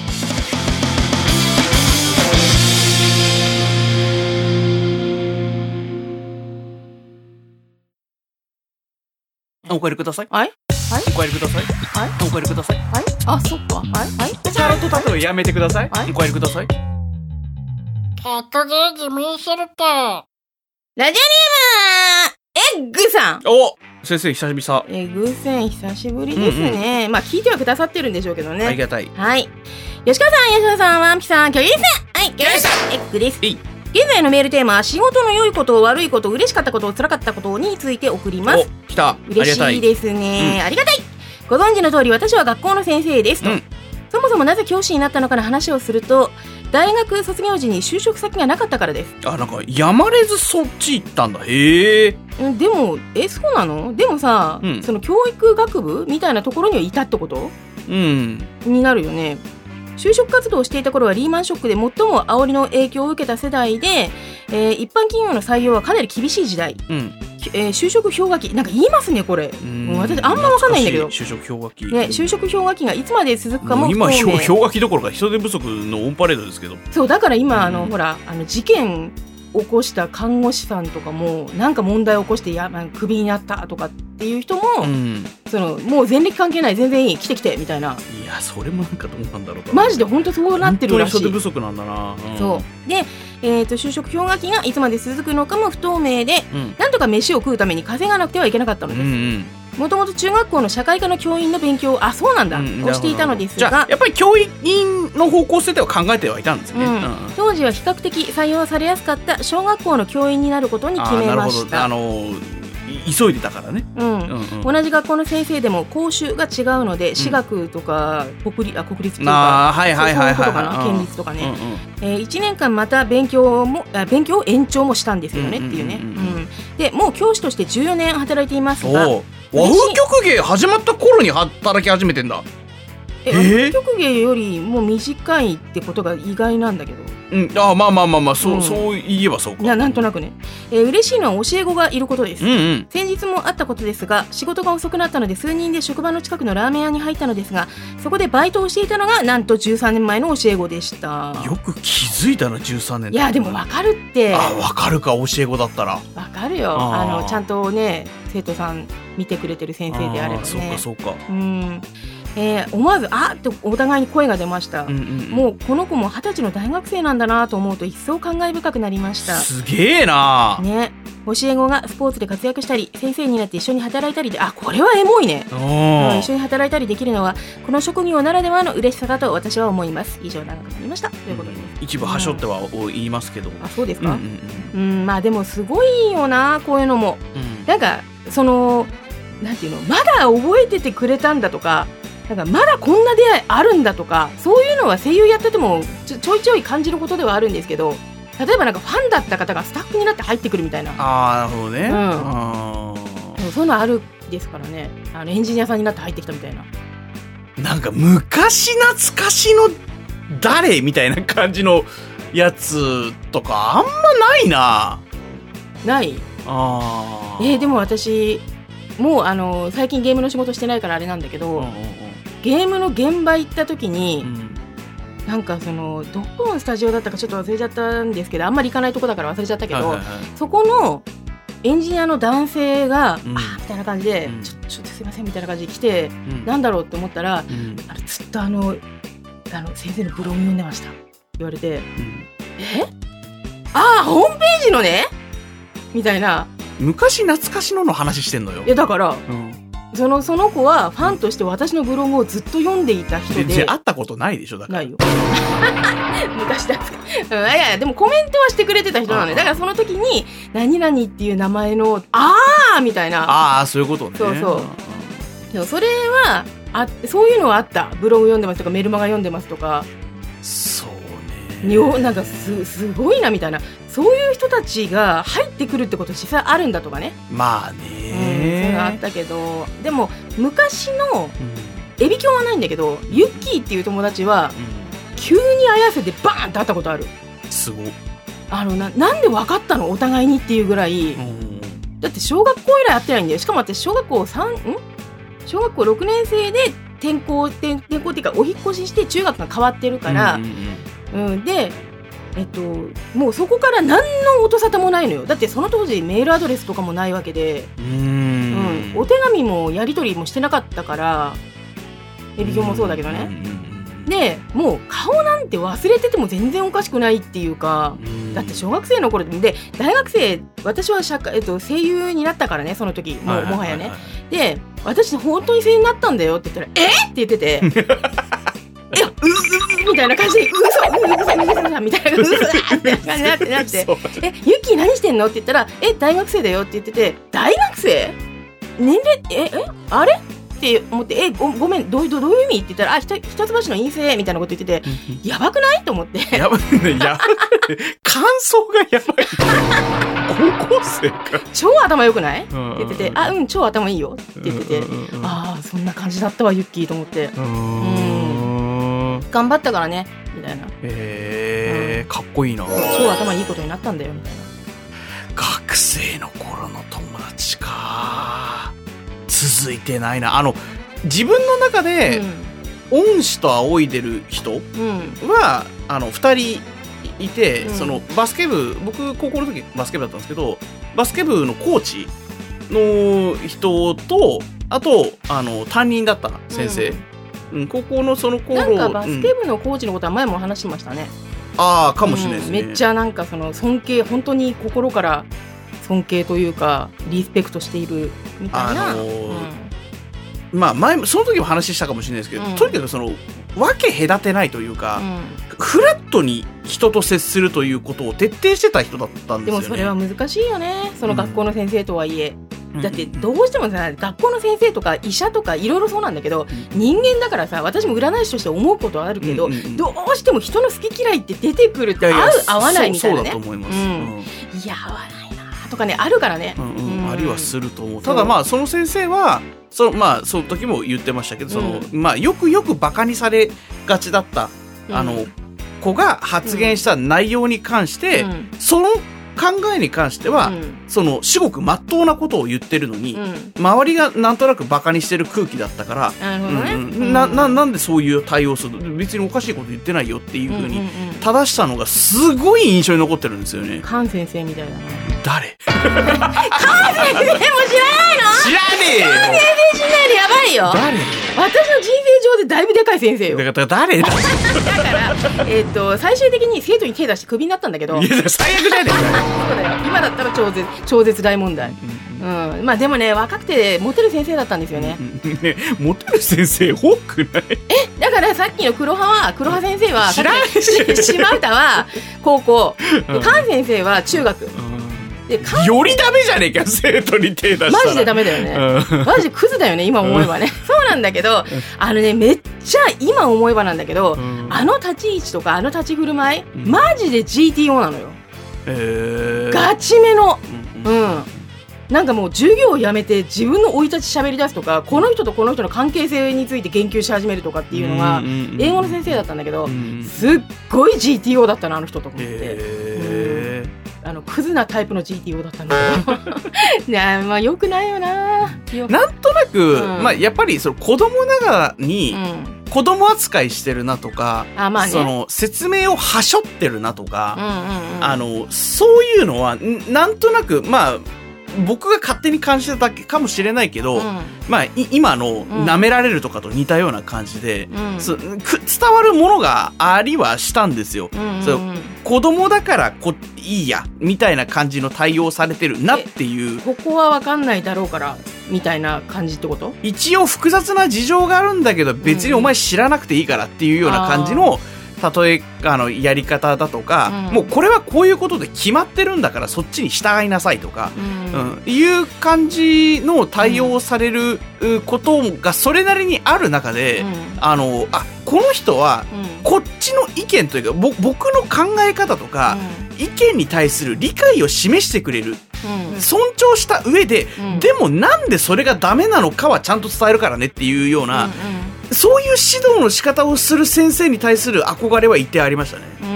お帰りください。 はいはい。 お帰りください。はい。お帰りください。 はい。あ、そっか。はいはい。 キャロットタトゥーやめてください。はい。お帰りください。 ペットゲージ見せるって。 ラジオネームエッグさん。 お先生久々。 エッグさん久しぶりですね、うんうん、まあ聞いてはくださってるんでしょうけどね。 ありがたい。 はい。吉川さん、吉川さん、ワンピさん、キョギリさん。はい、キョギリさん。エッグです。えい。現在のメールテーマは仕事の良いこと悪いこと嬉しかったこと辛かったことについて送ります。 お来た。 嬉しいですね、うん、ありがたい。ご存知の通り私は学校の先生ですと、うん、そもそもなぜ教師になったのかの話をすると、大学卒業時に就職先がなかったからです。 あ、なんかやまれずそっち行ったんだ。へえ。 でもえそうなの？でもさ、うん、その教育学部みたいなところにはいたってこと、うん、になるよね。就職活動をしていた頃はリーマンショックで最も煽りの影響を受けた世代で、えー、一般企業の採用はかなり厳しい時代、うん、えー、就職氷河期なんか言いますねこれ。うん私あんま分かんないんだけど、 就職氷河期、 ね、就職氷河期がいつまで続くかも不透明。 今氷河期どころか人手不足のオンパレードですけど。 そうだから今あの、うん、ほらあの事件起こした看護師さんとかもなんか問題を起こしてやクビになったとかっていう人も、うん、そのもう前歴関係ない全然いい来て来てみたいな。 いやそれもなんかどうなんだろうか。 マジで本当そうなってるらしい。 本当に人手不足なんだな、 うん、そうで、えー、と就職氷河期がいつまで続くのかも不透明で、うん、なんとか飯を食うために稼がなくてはいけなかったのです。うんうんもともと中学校の社会科の教員の勉強あそうなんだ、うん、をしていたのですが、 じゃあやっぱり教員の方向性では考えてはいたんですね、うんうん、 当時は比較的採用されやすかった小学校の教員になることに決めました。 あなるほど。あの急いでたからね、 うんうんうん、同じ学校の先生でも講習が違うので、私学とか国立、あ、国立とか、そういうことかな、県立とかね、うんうん、えー、いちねんかんまた勉強もあ勉強を延長もしたんですよね、うんうんうんうん、っていうね、うん、でもう教師としてじゅうよねん働いていますが、 和風曲芸始まった頃に働き始めてんだ。 え、和風曲芸よりも短いってことが意外なんだけど、 うん、あ、まあまあまあまあ、そう、うん、そう言えばそうか。 いや、なんとなくね、えー、嬉しいのは教え子がいることです、 うんうん、 先日もあったことですが、仕事が遅くなったので数人で職場の近くのラーメン屋に入ったのですが、そこでバイトをしていたのがなんとじゅうさんねんまえの教え子でした。 よく気づいたな、じゅうさんねん。 いやでも分かるって。 あ、分かるか、教え子だったら分かるよ。あのちゃんとね、生徒さん見てくれてる先生であればね。 そうかそうか。 うん、えー、思わずあーってお互いに声が出ました、うんうんうん、もうこの子も二十歳の大学生なんだなと思うと一層感慨深くなりました。 すげえな、 ね、教え子がスポーツで活躍したり先生になって一緒に働いたりで、あ、これはエモいね、うん、一緒に働いたりできるのはこの職業ならではの嬉しさだと私は思います。以上長くなりましたということです。 一部はしょっては言いますけど、うん、 あ、そうですか、うんうんうん、まあでもすごいよな、こういうのも、うん、なんかそのなんていうの、まだ覚えててくれたんだとか、なんかまだこんな出会いあるんだとか、そういうのは声優やってても ちょ, ちょいちょい感じることではあるんですけど、例えばなんかファンだった方がスタッフになって入ってくるみたいな、 あー、なるほどね、うん、 あそういうのあるですからね、あのエンジニアさんになって入ってきたみたいな、 なんか昔懐かしの誰みたいな感じのやつとかあんまないな。 ない。あー、えー、でも私もうあの最近ゲームの仕事してないからあれなんだけど、うんうんうん、ゲームの現場行った時に、うん、なんかそのどこのスタジオだったかちょっと忘れちゃったんですけど、あんまり行かないとこだから忘れちゃったけど、はいはいはい、そこのエンジニアの男性が、うん、あーみたいな感じで、うん、ちょ, ちょっとすいませんみたいな感じで来て、うん、なんだろうって思ったら、うん、あのずっとあのあの先生のブログ読んでました言われて、うん、えあーホームページのねみたいな、 昔懐かしのの話してんのよ。 いやだから、うん、そのその子はファンとして私のブログをずっと読んでいた人で、 で会ったことないでしょ。だからないよ昔だった、うん、いやいやでもコメントはしてくれてた人なので、だからその時に何々っていう名前のあーみたいな、 ああそういうことね。 そうそう、でもそれはあ、そういうのはあった。ブログ読んでますとかメルマガ読んでますとか、 そうね、なんか す, すごいなみたいな、そういう人たちが入ってくるってこと実際あるんだとかね。 まあね、 うん、そういうのあったけど、でも昔の、うん、エビキョンはないんだけど、ユッキーっていう友達は、うん、急にあやせてバーンって会ったことある。 すごい。 あの な, なんで分かったのお互いにっていうぐらい、うん、だって小学校以来会ってないんだよ。しかも私小学校さんん小学校ろくねん生で転校転, 転校っていうかお引っ越しして中学が変わってるから、うんうんうんうん、でえっと、もうそこから何の音沙汰もないのよ。だってその当時メールアドレスとかもないわけで、うーん、うん、お手紙もやり取りもしてなかったから、エビキョンもそうだけどね。でもう顔なんて忘れてても全然おかしくないっていうか、だって小学生の頃で大学生、私は社会、えっと、声優になったからね、その時もう、はいはいはいはい、もはやね。で私本当に声優になったんだよって言ったらえって言ってていや、ううみたいな感じで、うそ、うそ、うそ、みたいな、うそって感じになって、なって、え、ユッキー何してんのって言ったら、え、大学生だよって言ってて、大学生年齢、え、え、あれって思って、え、ご、ごめん、どういう、どういう意味って言ったら、あ、ひと、一橋の陰性みたいなこと言ってて、やばくないと思って。 やばいね、やばい。感想がやばい。高校生か。 超頭良くないって言ってて、あ、うん、超頭いいよって言ってて、ああ、そんな感じだったわ、ユッキーと思って。うん。頑張ったからねみたいな。 へえ、うん、かっこいいな。 超頭いいことになったんだよみたいな。 学生の頃の友達か。続いてないな。あの自分の中で、うん、恩師と仰いでる人は、うん、あのふたりいて、うん、そのバスケ部、僕高校の時バスケ部だったんですけど、バスケ部のコーチの人と、あとあの担任だったな先生、うんうん、高校のその頃なんかバスケ部のコーチのことは前も話してましたね、 うん、ああかもしれないですね、 うん、めっちゃなんかその尊敬、本当に心から尊敬というかリスペクトしているみたいな、あのーうん、まあ前その時も話したかもしれないですけど、うん、とにかくその分け隔てないというか、うん、フラットに人と接するということを徹底してた人だったんですよね。 でもそれは難しいよね、その学校の先生とはいえ、 だってどうしてもさ、学校の先生とか医者とかいろいろそうなんだけど、うん、人間だからさ、私も占い師として思うことはあるけど、うんうんうん、どうしても人の好き嫌いって出てくるって、合う合わないみたいなね。 そうだと思います、 うん、いや合わないなとかね、あるからね、 うんうんうん、ありはすると思う。ただまあその先生はそのまあその時も言ってましたけど、その、うん、まあよくよくバカにされがちだった、うん、あの子が発言した内容に関して、うん、その考えに関しては、うん、その至極真っ当なことを言ってるのに、うん、周りがなんとなくバカにしてる空気だったから、なるほどね、うん、な, な, なんでそういう対応するの、別におかしいこと言ってないよっていう風に正したのがすごい印象に残ってるんですよね。 カン先生みたいだな。 誰？ カン先生も知らないの？ 知らねえよ。 カン先生知らないのやばいよ。 誰？ 私の人生上でだいぶでかい先生よ。 だから誰だ？だからえっと最終的に生徒に手出してクビになったんだけど。 いや最悪じゃねえか。 そうだよ。今だったら超絶超絶大問題。うんうん、まあでもね、若くてモテる先生だったんですよね。 ね、モテる先生多くない？ え、だからさっきの黒羽は黒羽先生は知らないし、 島唄は高校、でカン先生は中学。でよりダメじゃねえか、生徒に手出したら。 マジでダメだよね。マジでクズだよね、今思えばね。そうなんだけど、あのね、めっちゃ今思えばなんだけど、あの立ち位置とかあの立ち振る舞い、マジで ジーティーオー なのよ。 えー、 ガチめの、うん、うん、なんかもう授業をやめて自分の生い立ち喋り出すとか、この人とこの人の関係性について言及し始めるとかっていうのが英語の先生だったんだけど、すっごい ジーティーオー だったなあの人と思って、えー、あのクズなタイプの ジーティーオー だったんだけどいや、まあよくないよな。 なんとなく、うん、まあ、やっぱりその子供ながらに、うん、子供扱いしてるなとか、あ、まあね、その説明をはしょってるなとか、うんうんうん、あのそういうのはなんとなく、まあ僕が勝手に感じただけかもしれないけど、うん、まあ今の舐められるとかと似たような感じで、うん、そ伝わるものがありはしたんですよ。うんうんうん、そう子供だからこいいやみたいな感じの対応されてるなっていう。 ここは分かんないだろうからみたいな感じってこと？ 一応複雑な事情があるんだけど、別にお前知らなくていいからっていうような感じの、例えあのやり方だとか、うん、もうこれはこういうことで決まってるんだからそっちに従いなさいとか、うんうん、いう感じの対応されることがそれなりにある中で、うん、あのあこの人はこっちの意見というか、ぼ僕の考え方とか、うん、意見に対する理解を示してくれる、うん、尊重した上で、うん、でもなんでそれがダメなのかはちゃんと伝えるからねっていうような、うんうん、そういう指導の仕方をする先生に対する憧れは一定ありましたね。うん、うん、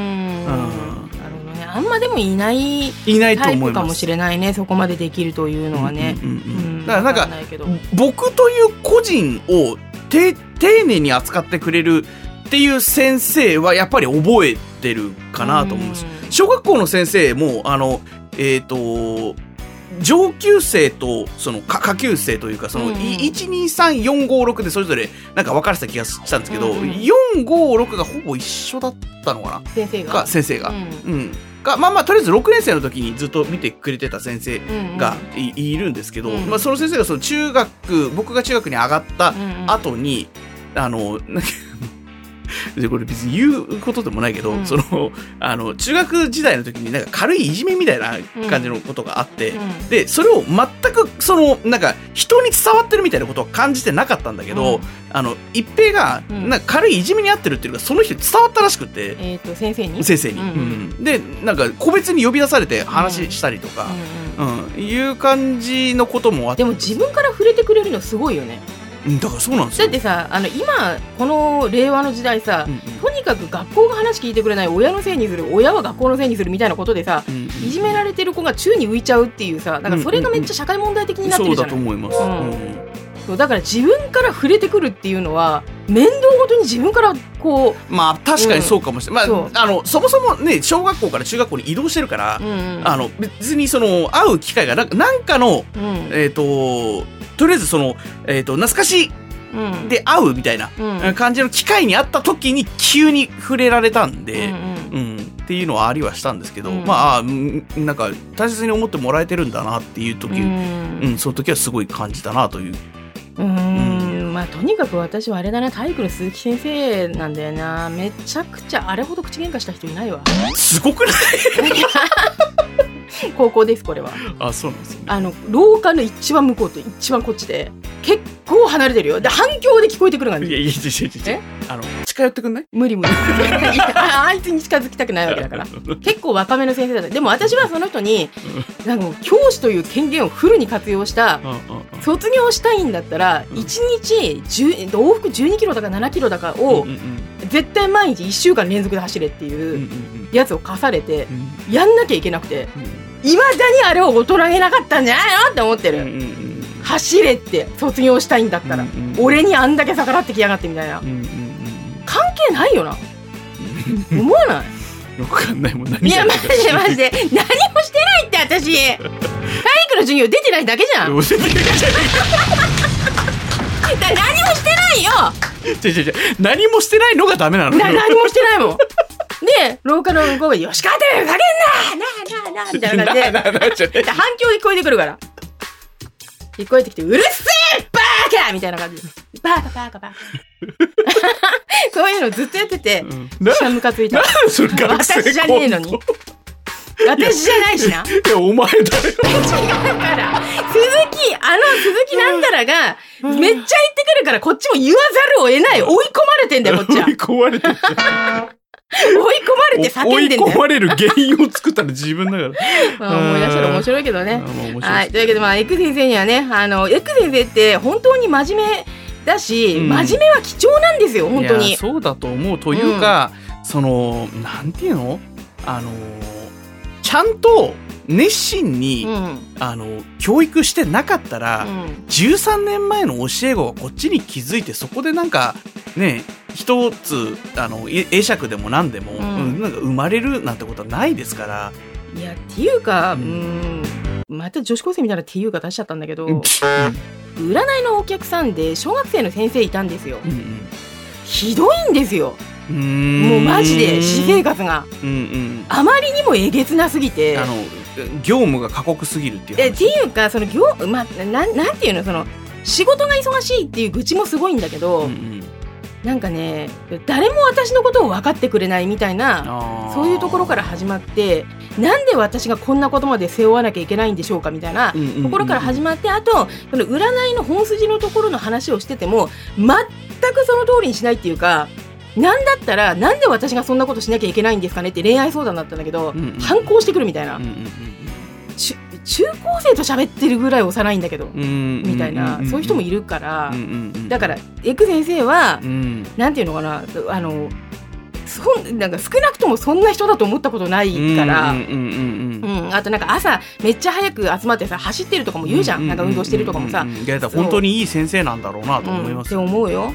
なるほどね。あんまでもいないタイプかもしれないね、そこまでできるというのはね。 だからなんか僕という個人を丁寧に扱ってくれるっていう先生はやっぱり覚えてるかなと思うんです。小学校の先生もあのえっと上級生とその下級生というか、そのいちにさんよんごろくでそれぞれなんか分かれてた気がしたんですけど、うん、よんごろくがほぼ一緒だったのかな、 先生がか先生が、うんうん、がまあまあとりあえずろくねん生の時にずっと見てくれてた先生が い,、うんうん、いるんですけど、うん、まあ、その先生がその中学僕が中学に上がった後に、うんうん、あのなんかこれ別に言うことでもないけど、うん、そのあの中学時代の時になんか軽いいじめみたいな感じのことがあって、うん、でそれを全くそのなんか人に伝わってるみたいなことを感じてなかったんだけど、うん、あの一平がなんか軽いいじめにあってるっていうか、その人に伝わったらしくて、 えー、と先生に先生に、うんうん、でなんか個別に呼び出されて話したりとか、うんうんうん、いう感じのこともあって、 でも自分から触れてくれるのすごいよね。 だからそうなんですよ。 だってさ、あの今この令和の時代さ、うんうん、とにかく学校が話聞いてくれない、親のせいにする、親は学校のせいにするみたいなことでさ、うんうん、いじめられてる子が宙に浮いちゃうっていうさ、なんかそれがめっちゃ社会問題的になってるじゃない。 そうだと思います、うんうん、 そうだから自分から触れてくるっていうのは面倒ごとに自分からこう、 まあ確かにそうかもしれない、うん、まあ、あのそもそもね小学校から中学校に移動してるから、うんうん、あの別にその会う機会がななんかの、うん、えっ、ー、ととりあえずその、えー、と懐かしいで会うみたいな感じの機会にあった時に急に触れられたんで、うんうんうん、っていうのはありはしたんですけど、うん、まあなんか大切に思ってもらえてるんだなっていう時、うんうん、その時はすごい感じたなという。 うーん、うん、まあとにかく私はあれだな、体育の鈴木先生なんだよな。めちゃくちゃあれほど口喧嘩した人いないわ。 すごくない？ 高校ですこれは。 あ、そうなんですね。 あの廊下の一番向こうと一番こっちで結構離れてるよ。で反響で聞こえてくる感じ。 いやいやいやいやいや、あの近寄ってくんない？ 無理無理あ, あいつに近づきたくないわけだから結構若めの先生だった。でも私はその人になんかもう教師という権限をフルに活用した卒業したいんだったらいちにち往復じゅうにキロだかななキロだかを絶対毎日いっしゅうかん連続で走れっていうやつを課されてやんなきゃいけなくて、いまだにあれを大人げなかったんじゃないのって思ってる。走れって卒業したいんだったら俺にあんだけ逆らってきやがってみたいな。関係ないよな思わない？ よくわかんないもん。何いやマジでマジで何もしてないって私体育の授業出てないだけじゃん。だ何もしてないよ。 違う違う違う、何もしてないのがダメなの。 な何もしてないもん。で廊下の向こうが吉川テレビかけんななあなあみたいな感じでなあなあなあじゃない反響聞こえてくるから聞こえてきてうるせえバーカみたいな感じでバーカバーカバーカそういうのずっとやってて、うん、私はムカついた。私じゃねえのに私じゃないしな。 いやお前だよ。違うから鈴木あの鈴木なんたらがめっちゃ言ってくるからこっちも言わざるを得ない。追い込まれてんだよこっちは。 追い込まれてる追い込まれて叫んでんだよ。 追い込まれる原因を作ったの自分だから。 まあ思い出したら面白いけどね。はい、というわけでまあエッグ先生にはね、あのエッグ先生って本当に真面目だし、うん、真面目は貴重なんですよ本当に。 いやそうだと思う。というか、うん、そのなんていうの、あのちゃんと熱心に、うん、あの教育してなかったら、うん、じゅうさんねんまえの教え子がこっちに気づいてそこでなんかね一つあの会釈でも何でも、うん、なんか生まれるなんてことはないですから。 いやっていうか、うん、うんまた女子高生みたいなっていうか出しちゃったんだけど、うん、占いのお客さんで小学生の先生いたんですよ、うんうん、ひどいんですよ。うーんもうマジで私生活が、うんうん、あまりにもえげつなすぎてあの業務が過酷すぎるっていう話。 えっていうかその業、ま、な, なんていうのその仕事が忙しいっていう愚痴もすごいんだけど、うんうん、なんかね誰も私のことを分かってくれないみたいなそういうところから始まって、なんで私がこんなことまで背負わなきゃいけないんでしょうかみたいなところから始まって、あとその占いの本筋のところの話をしてても全くその通りにしないっていうか、なんだったらなんで私がそんなことしなきゃいけないんですかねって恋愛相談だったんだけど、うんうん、反抗してくるみたいな、うんうんうん、中高生と喋ってるぐらい幼いんだけど、うんうん、みたいなそういう人もいるから、うんうん、だからエッグ先生は、うん、なんていうのかなあのそなんか少なくともそんな人だと思ったことないから、うんうんうんうん、あとなんか朝めっちゃ早く集まってさ走ってるとかも言うじゃん、うんうん、なんか運動してるとかもさ、 いやだ本当にいい先生なんだろうなと思います、 うん、って思うよ、うん、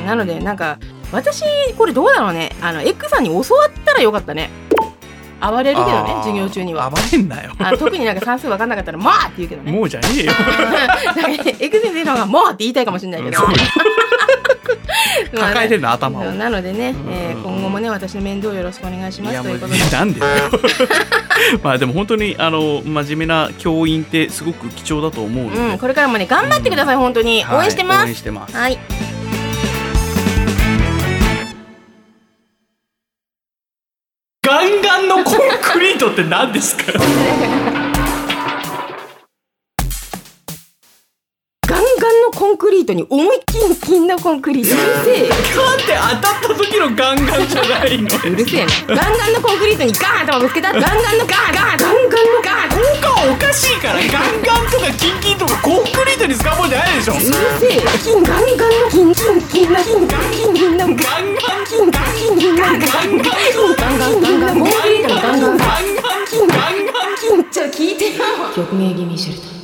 なのでなんか私これどうだろうね、あのエッグさんに教わったらよかったね。暴れるけどね授業中には。 暴れんなよ。 あ特になんか算数分かんなかったらまあって言うけどね。 もうじゃねえよ。 なんかエッグ先生の方がもうって言いたいかもしれないけど。 抱えてるの頭を。 なのでね、えー、今後もね私の面倒をよろしくお願いしますということで。 なんでだよ。まあでも本当にあの真面目な教員ってすごく貴重だと思うので、 うん、これからもね頑張ってください、うん、本当に応援してます。 はい、応援してます。 はい。 ガンガンのコンクリートって何ですか？ガンガンのコンクリートに思いっきりキンのコンクリート。うるせえ。 ガンって当たった時のガンガンじゃないの。 うるせえな。ガンガンのコンクリートにガン頭ぶつけた。ガンガンのガンガンガンガンのガン。 効果はおかしいから。ガンガンとかキンキンとかコンクリートに使うもんじゃないでしょ。うるせえ。キンガンガンのキンキンキンのキンガンキンキンのガンガンキンガンキンキンのガンガンガンガンガンガンコンクリートのガンガンガンガンキンガンガンキン。ちょ聞いてよ。曲名気味シェルター。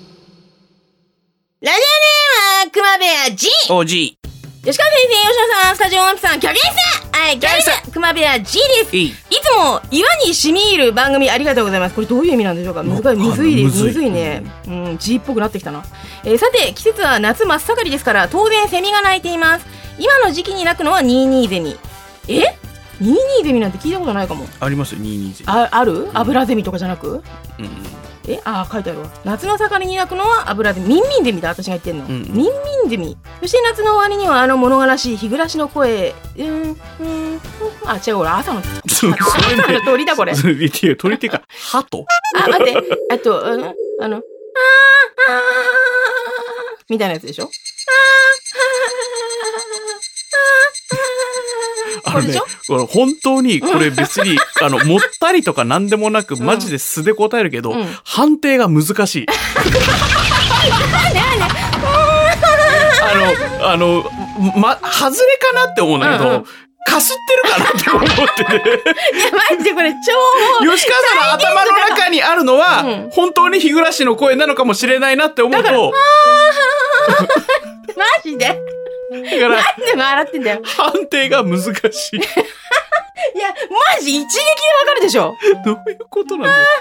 ラジオネーム熊部屋 G。 お G。 吉川先生、吉野さん、スタジオワンピさん、キャゲンさん、はい、キャゲンさん、熊部屋 G です。い, いつも岩に染み入る番組ありがとうございます。これどういう意味なんでしょうか。むずい、むずい、むずいね。うん、G っぽくなってきたな。えー、さて、季節は夏真っ盛りですから、当然セミが鳴いています。今の時期に鳴くのはニーニーゼミ。えニーニーゼミなんて聞いたことないかも。 ありますよ、ニーニーゼミ。 あ、ある、うん、油ゼミとかじゃなく、うんえあ書いてあるわ。夏の盛りに鳴くのは油でミンミンゼミだ私が言ってんの、うんうん、ミンミンゼミ。そして夏の終わりにはあの物悲しい日暮らしの声、うんうんあ違う俺朝の朝の鳥だこれ。 鳥っていうか鳩。 あ待ってあとあのあのあーあーみたいなやつでしょ。 あのね、これ本当にこれ別にあのもったりとかなんでもなくマジで素で答えるけど、うん、判定が難しい。あのあのま外れかなって思うんだけど、うんうん、かすってるかなって思ってて。いやマジでこれ超吉川さんの頭の中にあるのは、うん、本当に日暮らしの声なのかもしれないなって思うと。 マジで。だからなんで笑ってんだよ。 判定が難しい。いやマジ一撃でわかるでしょ。 どういうことなんだよ。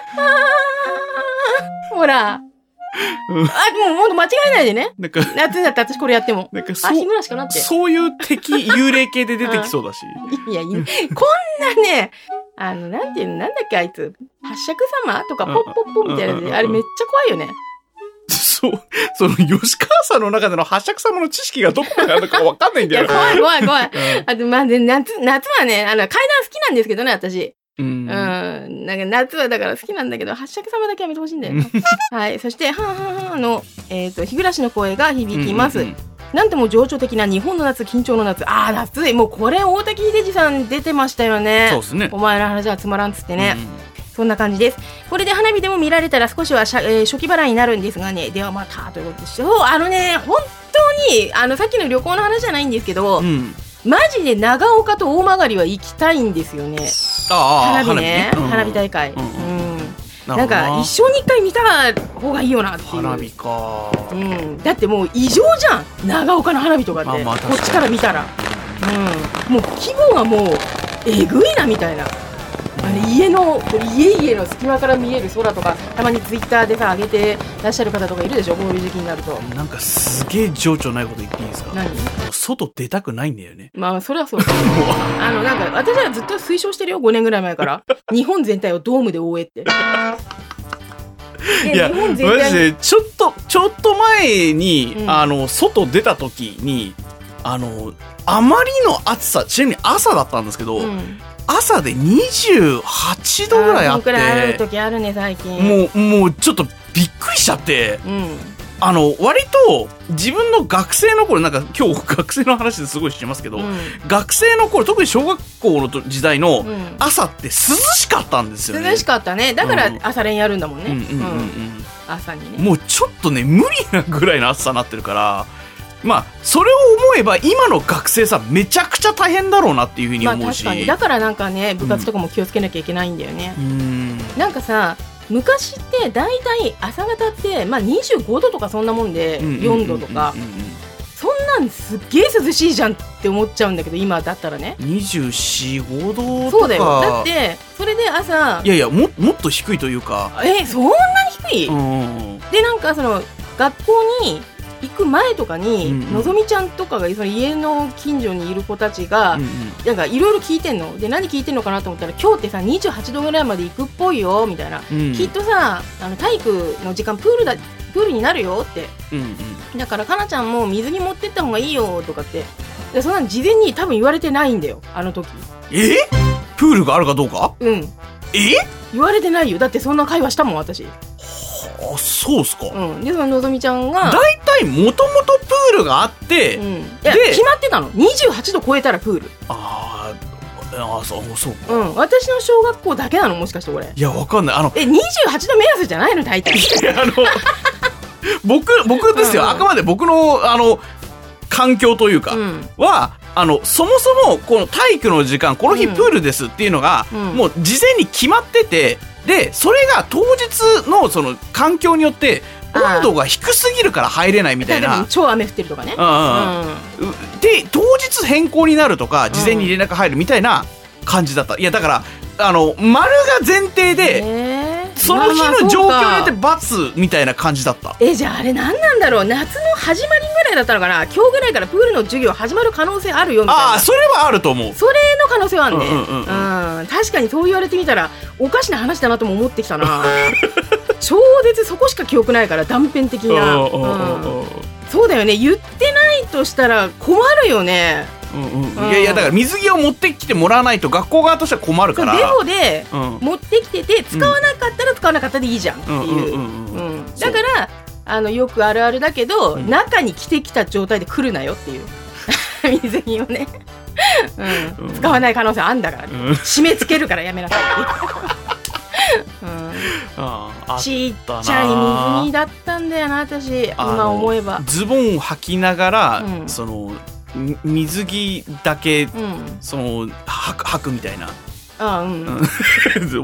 ほら。うん、あ、もうほんと間違えないでね。なんか夏になって私これやっても。なんかそう、あ、日暮らしかなって。 そういう敵、幽霊系で出てきそうだし。 いや、いい。こんなね、あの、なんていうの、なんだっけあいつ。八尺様とかポッポッポみたいなやつで、あれめっちゃ怖いよね。 そう、その吉川さんの中での八尺様の知識がどこからあるのかわかんないんだよ。 いや、怖い怖い怖い。うん、あと、まあ、ね、夏、夏はね、あの、階段好きなんですけどね、私。うん。うん。なんか夏はだから好きなんだけど、八尺様だけは見てほしいんだよね。はい。そして、はんはんはんの、えっと、日暮らしの声が響きます。うんうんうん、なんとも情緒的な日本の夏、緊張の夏。ああ、夏。もうこれ、大滝秀治さん出てましたよね。 そうですね。 お前の話はつまらんっつってね。うん、そんな感じです。これで花火でも見られたら少しは、えー、初期払いになるんですがね。ではまたということでしょう。あのね、本当にあのさっきの旅行の話じゃないんですけど、うん、マジで長岡と大曲は行きたいんですよね。あ花火ね、花火、ねうん、花火大会。うんうんな, なんか一生に一回見た方がいいよなっていう。 花火か、 うん、だってもう異常じゃん長岡の花火とかって、まあまあこっちから見たら、うん、もう規模がもうえぐいなみたいな。あれ家の家々の隙間から見える空とかたまにツイッターでさ上げてらっしゃる方とかいるでしょこういう時期になると。 なんかすげえ情緒ないこと言っていいですか。 何？ 外出たくないんだよね。 まあそれはそうあのなんか私はずっと推奨してるよごねんぐらい前から日本全体をドームで覆えっていやマジでちょっとちょっと前に、うん、あの外出た時にあのあまりの暑さちなみに朝だったんですけど、うん朝でにじゅうはちどぐらいあって、あある時あるね最近。 もうもうちょっとびっくりしちゃって、うん、あの割と自分の学生の頃なんか今日学生の話ですごいしますけど、うん、学生の頃特に小学校の時代の朝って涼しかったんですよね。 涼しかったね。だから朝練やるんだもんね。朝にね。 もうちょっとね無理なぐらいの暑さになってるから。まあそれを思えば今の学生さんめちゃくちゃ大変だろうなっていうふうに思うし、 まあ、確かにだからなんかね部活とかも気をつけなきゃいけないんだよね、うん、なんかさ昔ってだいたい朝方って、まあ、にじゅうごどとかそんなもんでよんどとかそんなんすっげえ涼しいじゃんって思っちゃうんだけど今だったらねにじゅうよん、ごどとかそうだよ。だってそれで朝いやいや も, もっと低いというかえそんなに低い、うん、でなんかその学校に行く前とかに、うんうん、のぞみちゃんとかがその家の近所にいる子たちが、うんうん、なんかいろいろ聞いてんので何聞いてんのかなと思ったら今日ってさにじゅうはちどぐらいまで行くっぽいよみたいな、うん、きっとさあの体育の時間プールだプールになるよって、うんうん、だからかなちゃんも水着持ってった方がいいよとかってでそんなの事前に多分言われてないんだよあの時。 えプールがあるかどうか。 うんえ言われてないよ。だってそんな会話したもん私。 あ、そうっすか。 うん、でそののぞみちゃんがだいたいもともとプールがあって、うん、 いやで決まってたのにじゅうはちど超えたらプール。 ああそうそうか、 うん、私の小学校だけなのもしかしてこれ。 いやわかんないあのえにじゅうはちど目安じゃないの大体。いやあの僕僕ですよ、うんうん、あくまで僕のあの環境というか、うん、はあのそもそもこの体育の時間この日プールですっていうのが、うん、もう事前に決まっててでそれが当日 の, その環境によって温度が低すぎるから入れないみたいな。 超雨降ってるとかね、 うんうん、で当日変更になるとか事前に連絡入るみたいな感じだった、うん、いやだからあの丸が前提で、えー、その日の状況によって×みたいな感じだった。 えじゃああれ何なんだろう夏の始まりぐらいだったのかな。今日ぐらいからプールの授業始まる可能性あるよみたいな。 あそれはあると思う。 それの可能性はあるね、うんうんうんうん、確かにそう言われてみたらおかしな話だなとも思ってきたな超絶そこしか記憶ないから断片的な、うん、そうだよね。言ってないとしたら困るよね。 うんうん、いやいやだから水着を持ってきてもらわないと学校側としては困るから。 デフォで持ってきてて使わなかったら使わなかったでいいじゃんっていう。だからあのよくあるあるだけど、うん、中に着てきた状態で来るなよっていう水着をね、うんうん、使わない可能性あんだから、ね、うん、締め付けるからやめなさいってうん、ああちっちゃい水着だったんだよな私今思えば。 ズボンを履きながら、うん、その水着だけ、うん、その履く、履くみたいなああ、うん、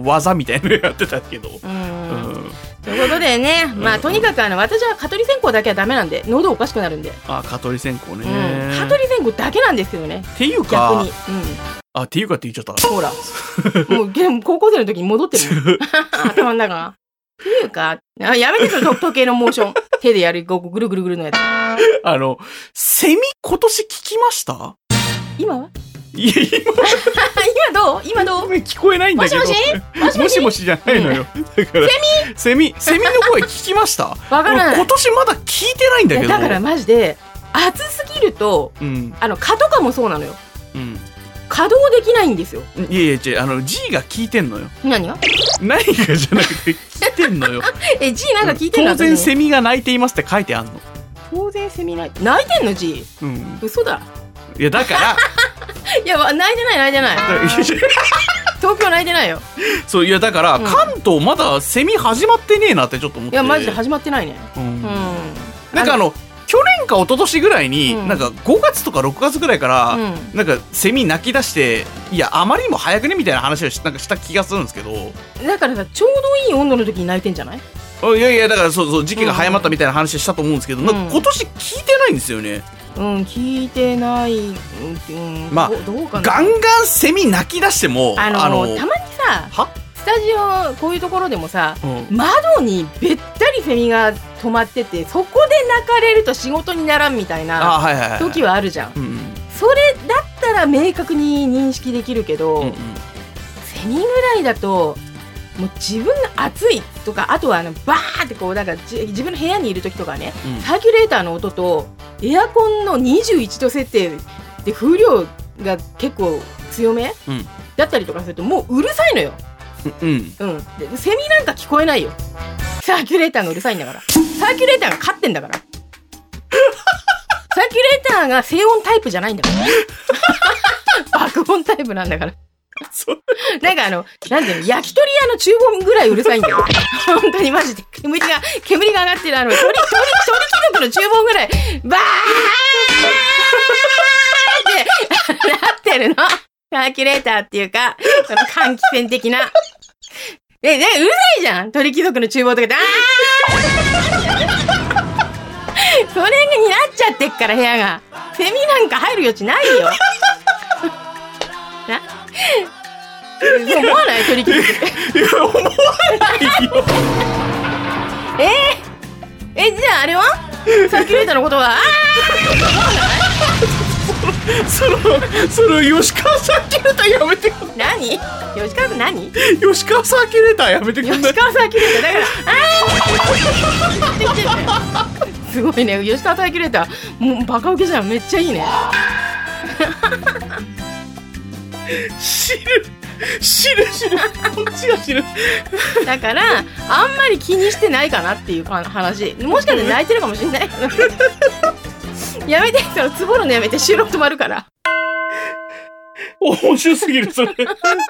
技みたいなのやってたけど、 うんうん、ということでね、まあ、とにかくあの私は蚊取り線香だけはダメなんで喉おかしくなるんで。 あ蚊取り線香ね、 うん、蚊取り線香だけなんですけどね。 っていうか逆に、うん、 あっていうかって言っちゃった。 ほらもう高校生の時に戻ってる頭の中がっていうかやめてその時計のモーション手でやるぐるぐるぐるのやつ。 あのセミ今年聞きました？ 今は？ いや今今どう？今どう？ 聞こえないんだけど。もしもし？もしもしもしじゃないのよ。うん、だからセミセミセミの声聞きました？わからない。今年まだ聞いてないんだけど。 だからマジで暑すぎると、うん、あの蚊とかもそうなのよ。うん。稼働できないんですよ。 いやいや違うあの G が聞いてんのよ。 何が？ 何がじゃなくて聞いてんのよ。 え G なんか聞いてんの？ 当然セミが鳴いていますって書いてあんの。 当然セミ鳴いて鳴いてんの G？ うん。嘘だ。 いやだからいや泣いてない泣いてない東京泣いてないよ。 そういやだから、うん、関東まだセミ始まってねえなってちょっと思って。 いやマジで始まってないね。うん、うん、 なんかあの去年か一昨年ぐらいに、うん、なんかごがつとかろくがつぐらいから、うん、なんかセミ鳴き出していやあまりにも早くねみたいな話をしなんかした気がするんですけど。 だからさちょうどいい温度の時に泣いてんじゃない？ いやいやだからそうそう時期が早まったみたいな話したと思うんですけど、うん、なんか今年聞いてないんですよね。 うん、聞いてない、うん、 まあどうかな。ガンガンセミ鳴き出してもあのあのたまにさスタジオこういうところでもさ、うん、窓にべったりセミが止まっててそこで鳴かれると仕事にならんみたいな時はあるじゃん。それだったら明確に認識できるけど、うんうん、セミぐらいだともう自分が暑いとかあとはあのバーってこうなんか自分の部屋にいる時とかね、うん、サーキュレーターの音とエアコンのにじゅういちど設定で風量が結構強め、うん、だったりとかするともううるさいのよ。うんうん、でセミなんか聞こえないよ。サーキュレーターがうるさいんだから。サーキュレーターが勝ってんだからサーキュレーターが静音タイプじゃないんだから爆音タイプなんだからなんかあのなんていうの焼き鳥屋の厨房ぐらいうるさいんだよ本当にマジで煙が煙が上がってるあの鳥鳥鳥貴族の厨房ぐらいバーってなってるのサーキュレーターっていうかその換気扇的なえねうるさいじゃん鳥貴族の厨房とかであーそれになっちゃってっから部屋がセミなんか入る余地ないよな思わない鳥貴族いや思わないよえー、えじゃああれはサーキュレーターのことはあーそのその吉川サーキュレーターやめてくん何吉川さん何吉川サーキュレーターやめてくんない吉川サーキュレーターだからあーすごいね吉川サーキュレーターもうバカウケじゃんめっちゃいいね知る知る知るこっちが知るだからあんまり気にしてないかなっていう話もしかして泣いてるかもしれないやめてそのつぼるのやめて収録止まるから面白すぎるそれ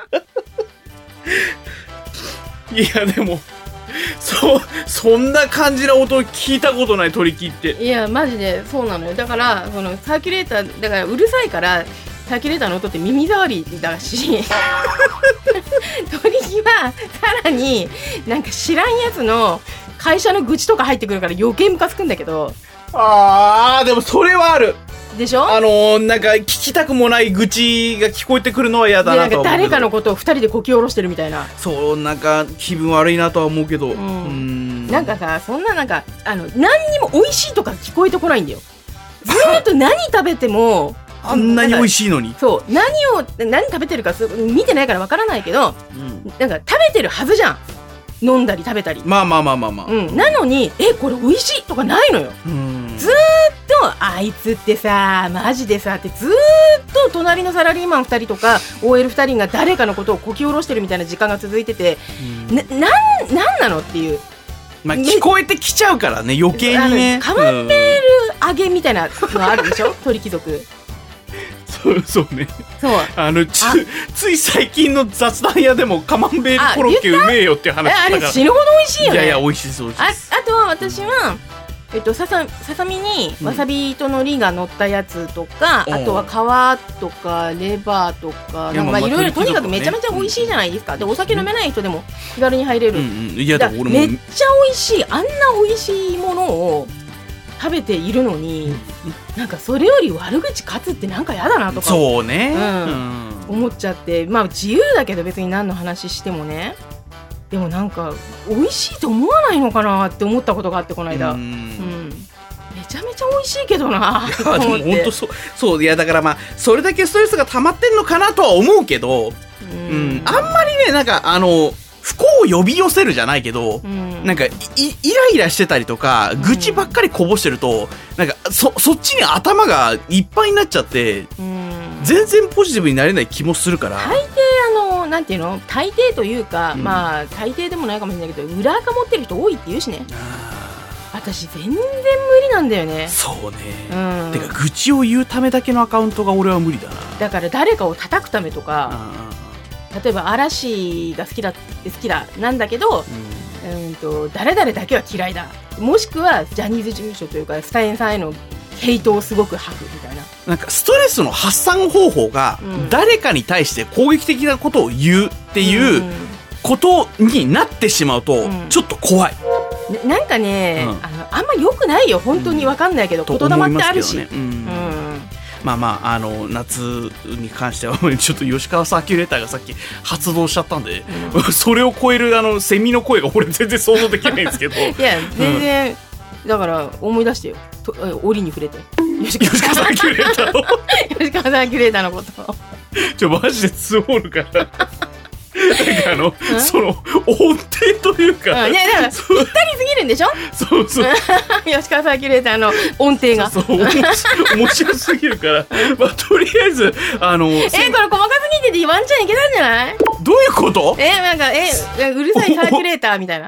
いやでもそそんな感じの音聞いたことない鳥木っていやマジでそうなのよだからそのサーキュレーターだからうるさいからサーキュレーターの音って耳障りだし鳥木はさらになんか知らんやつの会社の愚痴とか入ってくるから余計ムカつくんだけどあーでもそれはあるでしょあのー、なんか聞きたくもない愚痴が聞こえてくるのは嫌だなとは思うけど誰かのことをふたりでこき下ろしてるみたいなそうなんか気分悪いなとは思うけど、うん、 うんなんかさそんななんかあの何にも美味しいとか聞こえてこないんだよずっと何食べてもあんなに美味しいのにそう何を何食べてるか見てないからわからないけど、うん、なんか食べてるはずじゃん飲んだり食べたり、 まあまあまあまあまあ、 うん、なのにえこれ美味しいとかないのよ。 うんずーっとあいつってさマジでさってずーっと隣のサラリーマンふたりとか オーエルふたりが誰かのことをこき下ろしてるみたいな時間が続いてて、うん、な, なんなんなのっていう、 まあ、聞こえてきちゃうからね余計にね。 カマンベール揚げみたいなのあるでしょ鳥貴族。 そうそうね。 そうあのつつい最近の雑談屋でもカマンベールコロッケうめえよっていう話だから。 あれ死ぬほど美味しいよね。 いやいや美味しいです美味しいです。 あ, あとは私は、えっと、ささささみにわさびと海苔が乗ったやつとか、うん、あとは皮とかレバーとかなんかまあいろいろとにかくめちゃめちゃ美味しいじゃないですか。でお酒飲めない人でも気軽に入れる、うんうん、いやだ俺もめっちゃ美味しい。あんな美味しいものを食べているのに、なんかそれより悪口勝つってなんかやだなとかそうね、 うん、思っちゃって、まあ自由だけど別に何の話してもね、でもなんか美味しいと思わないのかなって思ったことがあってこの間、うん、うん、めちゃめちゃ美味しいけどなと思って。いやでも本当そうそういやだからまあそれだけストレスが溜まってんのかなとは思うけど、うん、うん、あんまりねなんかあの不幸を呼び寄せるじゃないけど、うん、なんか イ, イライラしてたりとか愚痴ばっかりこぼしてると、うん、なんか そ, そっちに頭がいっぱいになっちゃって、うん、全然ポジティブになれない気もするから。 大抵あのなんていうの大抵というか、うん、まあ大抵でもないかもしれないけど裏垢持ってる人多いって言うしね。私全然無理なんだよね。そうね、うん、てか愚痴を言うためだけのアカウントが俺は無理だな。だから誰かを叩くためとか、例えば嵐が好きだ好きだなんだけど、うん、うんと誰々だけは嫌いだ、もしくはジャニーズ事務所というかスタインさんへのヘイトをすごく吐くみたいな。 なんかストレスの発散方法が誰かに対して攻撃的なことを言うっていうことになってしまうとちょっと怖い、 うん、な, なんかね、うん、あのあんま良くないよ本当に分かんないけど、うん、言霊ってあるし、ね、うんうん、 まあまあ、あの夏に関してはちょっと吉川サーキュレーターがさっき発動しちゃったんで、うん、それを超えるあのセミの声が俺全然想像できないんですけどいや全然、うん、だから思い出してよと折に触れて吉川サーキュレーターの吉川サーキュレーターのことちょマジで積もるからなんかあの、うん、その音程というか、 うん、いやだからぴったりすぎるんでしょそうそう吉川サーキュレーターの音程がそうそう面白すぎるから、まあ、とりあえずあのえこれ細かすぎててワンチャンいけたんじゃない？ どういうこと？ えなんかえうるさいサーキュレーターみたいな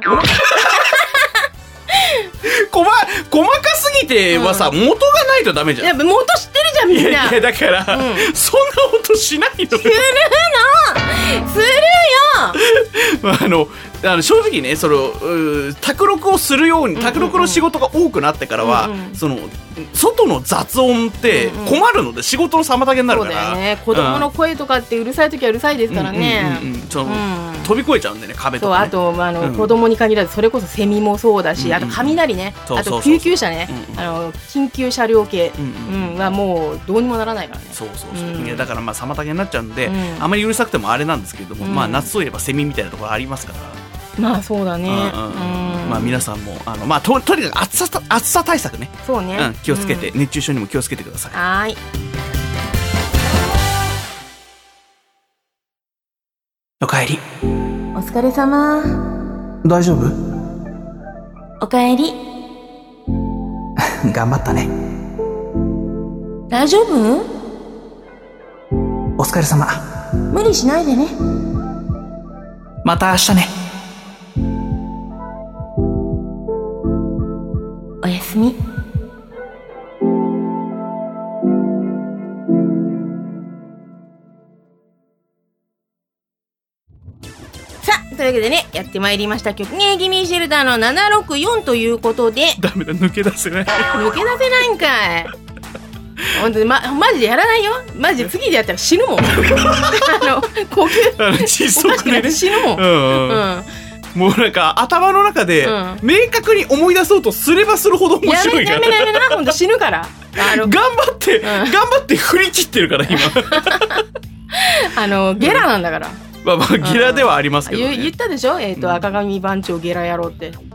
細, 細かすぎてはさ、うん、元がないとダメじゃん。 いや元知ってるじゃんみんな。いやいやだから、うん、そんな音しないのよ。するのするよあのあの正直ねその卓録をするように卓録の仕事が多くなってからは、うんうんうん、その外の雑音って困るので仕事の妨げになるから、 そうだよね、子供の声とかってうるさい時はうるさいですからね、うんうんうんうん、その、うん、飛び越えちゃうんでね壁とかね。そうあとあの、うん、子供に限らずそれこそセミもそうだし、うんうん、あと雷ね、うんうん、あと救急車ね、うんうん、あの緊急車両系、うんうんうん、はもうどうにもならないからね。そうそうそう、うん、いやだからまあ妨げになっちゃうんで、うん、あまりうるさくてもあれなんですけれども、うん、まあ夏といえばセミみたいなところありますから。 まあそうだね、うんうんうん、 まあ皆さんもあの、まあ、と, とにかく暑さ暑さ対策ね、 そうね、うん、 気をつけて、うん、熱中症にも気をつけてください。 はい。 おかえり。 お疲れ様。 大丈夫？ おかえり頑張ったね。 大丈夫？ お疲れ様。 無理しないでね。 また明日ね。 おやすみ。さあというわけでねやってまいりました曲芸ギミーシェルターのななろくよんということで。 ダメだ抜け出せない。 抜け出せないんかい。本当に、ま、マジでやらないよ。マジで次でやったら死ぬもん。あの呼吸あの窒息で、ね、死ぬもん、うんうんうん、 もうなんか頭の中で、うん、明確に思い出そうとすればするほど面白いから。 やめやめやめな本当死ぬから。 あの頑張って、うん、頑張って振り切ってるから今。 あのゲラなんだから。 まあまあゲラではありますけどね。 言, 言ったでしょ、えーとうん、赤髪番長ゲラ野郎って。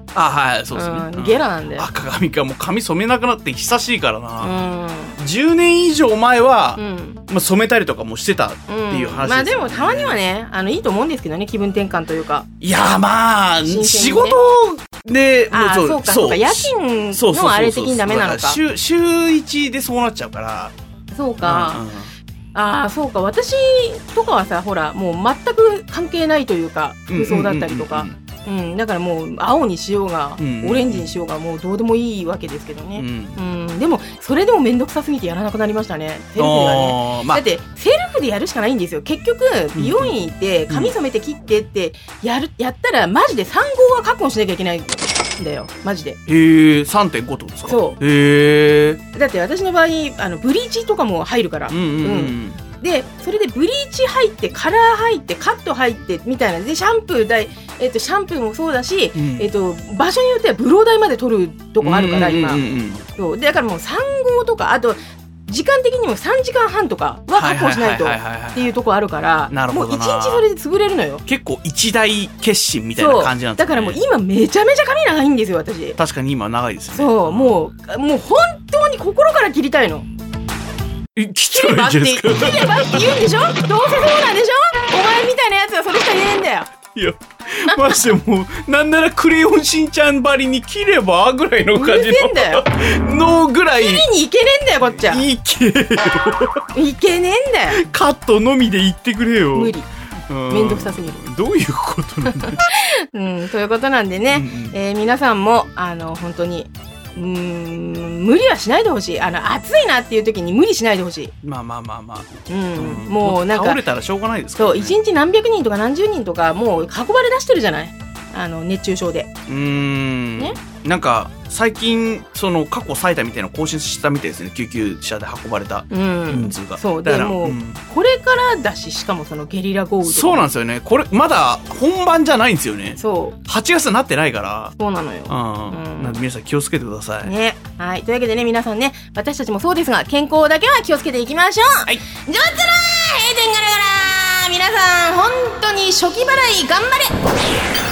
あ、はい、そうですね。 うん、ゲラなんだよ。 赤髪か、もう髪染めなくなって久しいからな。 うん。 じゅうねん以上前は、 うん、 まあ、染めたりとかもしてたっていう話です、ね。うん、 まあでもたまにはね、あの、いいと思うんですけどね、気分転換というか。 いや、まあ、ね、仕事で、 ああ、そうか、そうか、夜勤のあれ的にダメなのか。 週、週一でそうなっちゃうから。 そうか。うんうん、ああ、そうか。私とかはさ、ほら、もう全く関係ないというか、服装だったりとか。うん、だからもう青にしようが、うんうん、オレンジにしようがもうどうでもいいわけですけどね、うんうん、でもそれでも面倒くさすぎてやらなくなりましたね、セルフではね、まあ、だってセルフでやるしかないんですよ。結局美容院行って髪染めて切ってってやる、やったらマジでさん号は確保しなきゃいけないんだよ、マジで。 へえ、さんてんご ってことですか。 そう。 へえ。 だって私の場合あのブリーチとかも入るから、うんうんうんうんでそれでブリーチ入ってカラー入ってカット入ってみたいなでシャンプー代、えー、とシャンプーもそうだし、うんえー、と場所によってはブロー代まで取るとこあるから今、うんうんうん、そうでだからもうさん号とかあと時間的にもさんじかんはんとかは確保しないとっていうとこあるからもういちにちそれで潰れるのよ。 結構一大決心みたいな感じなんですね。 だからもう今めちゃめちゃ髪長いんですよ私。 確かに今長いですよね。 そうもうもう本当に心から切りたいの。 切ればって切ればって言うんでしょ。どうせそうなんでしょ。お前みたいなやつはそれしか言えんだよ。 いやマジでもうなんならクレヨンしんちゃんばりに切ればぐらいの感じののぐらい切りにいけねえんだよこっちは。 いけよいけねえんだよ。 カットのみで言ってくれよ。 無理。めんどくさすぎる。 どういうことなんだよ、 うん、ということなんでね、うんうんえー、皆さんもあの本当にうーん無理はしないでほしい。あの暑いなっていう時に無理しないでほしい。 まあまあまあまあ、 うん、うん、もうなんか倒れたらしょうがないですからね。 そう一日何百人とか何十人とかもう運ばれ出してるじゃない、あの熱中症で。 うーん、ね、なんか最近その過去最多みたいなの更新したみたいですね、救急車で運ばれた人数が、うん、 そうでもう、うん、これからだし、しかもそのゲリラ豪雨とか。 そうなんですよね。これまだ本番じゃないんですよね。 そうはちがつになってないから。 そうなのよ、 うんうん、なんで皆さん気をつけてくださいね。はい、というわけでね、皆さんね、私たちもそうですが健康だけは気をつけていきましょう。はい、じゃあつらー閉店ガラガラ、皆さん本当に初期払い頑張れ。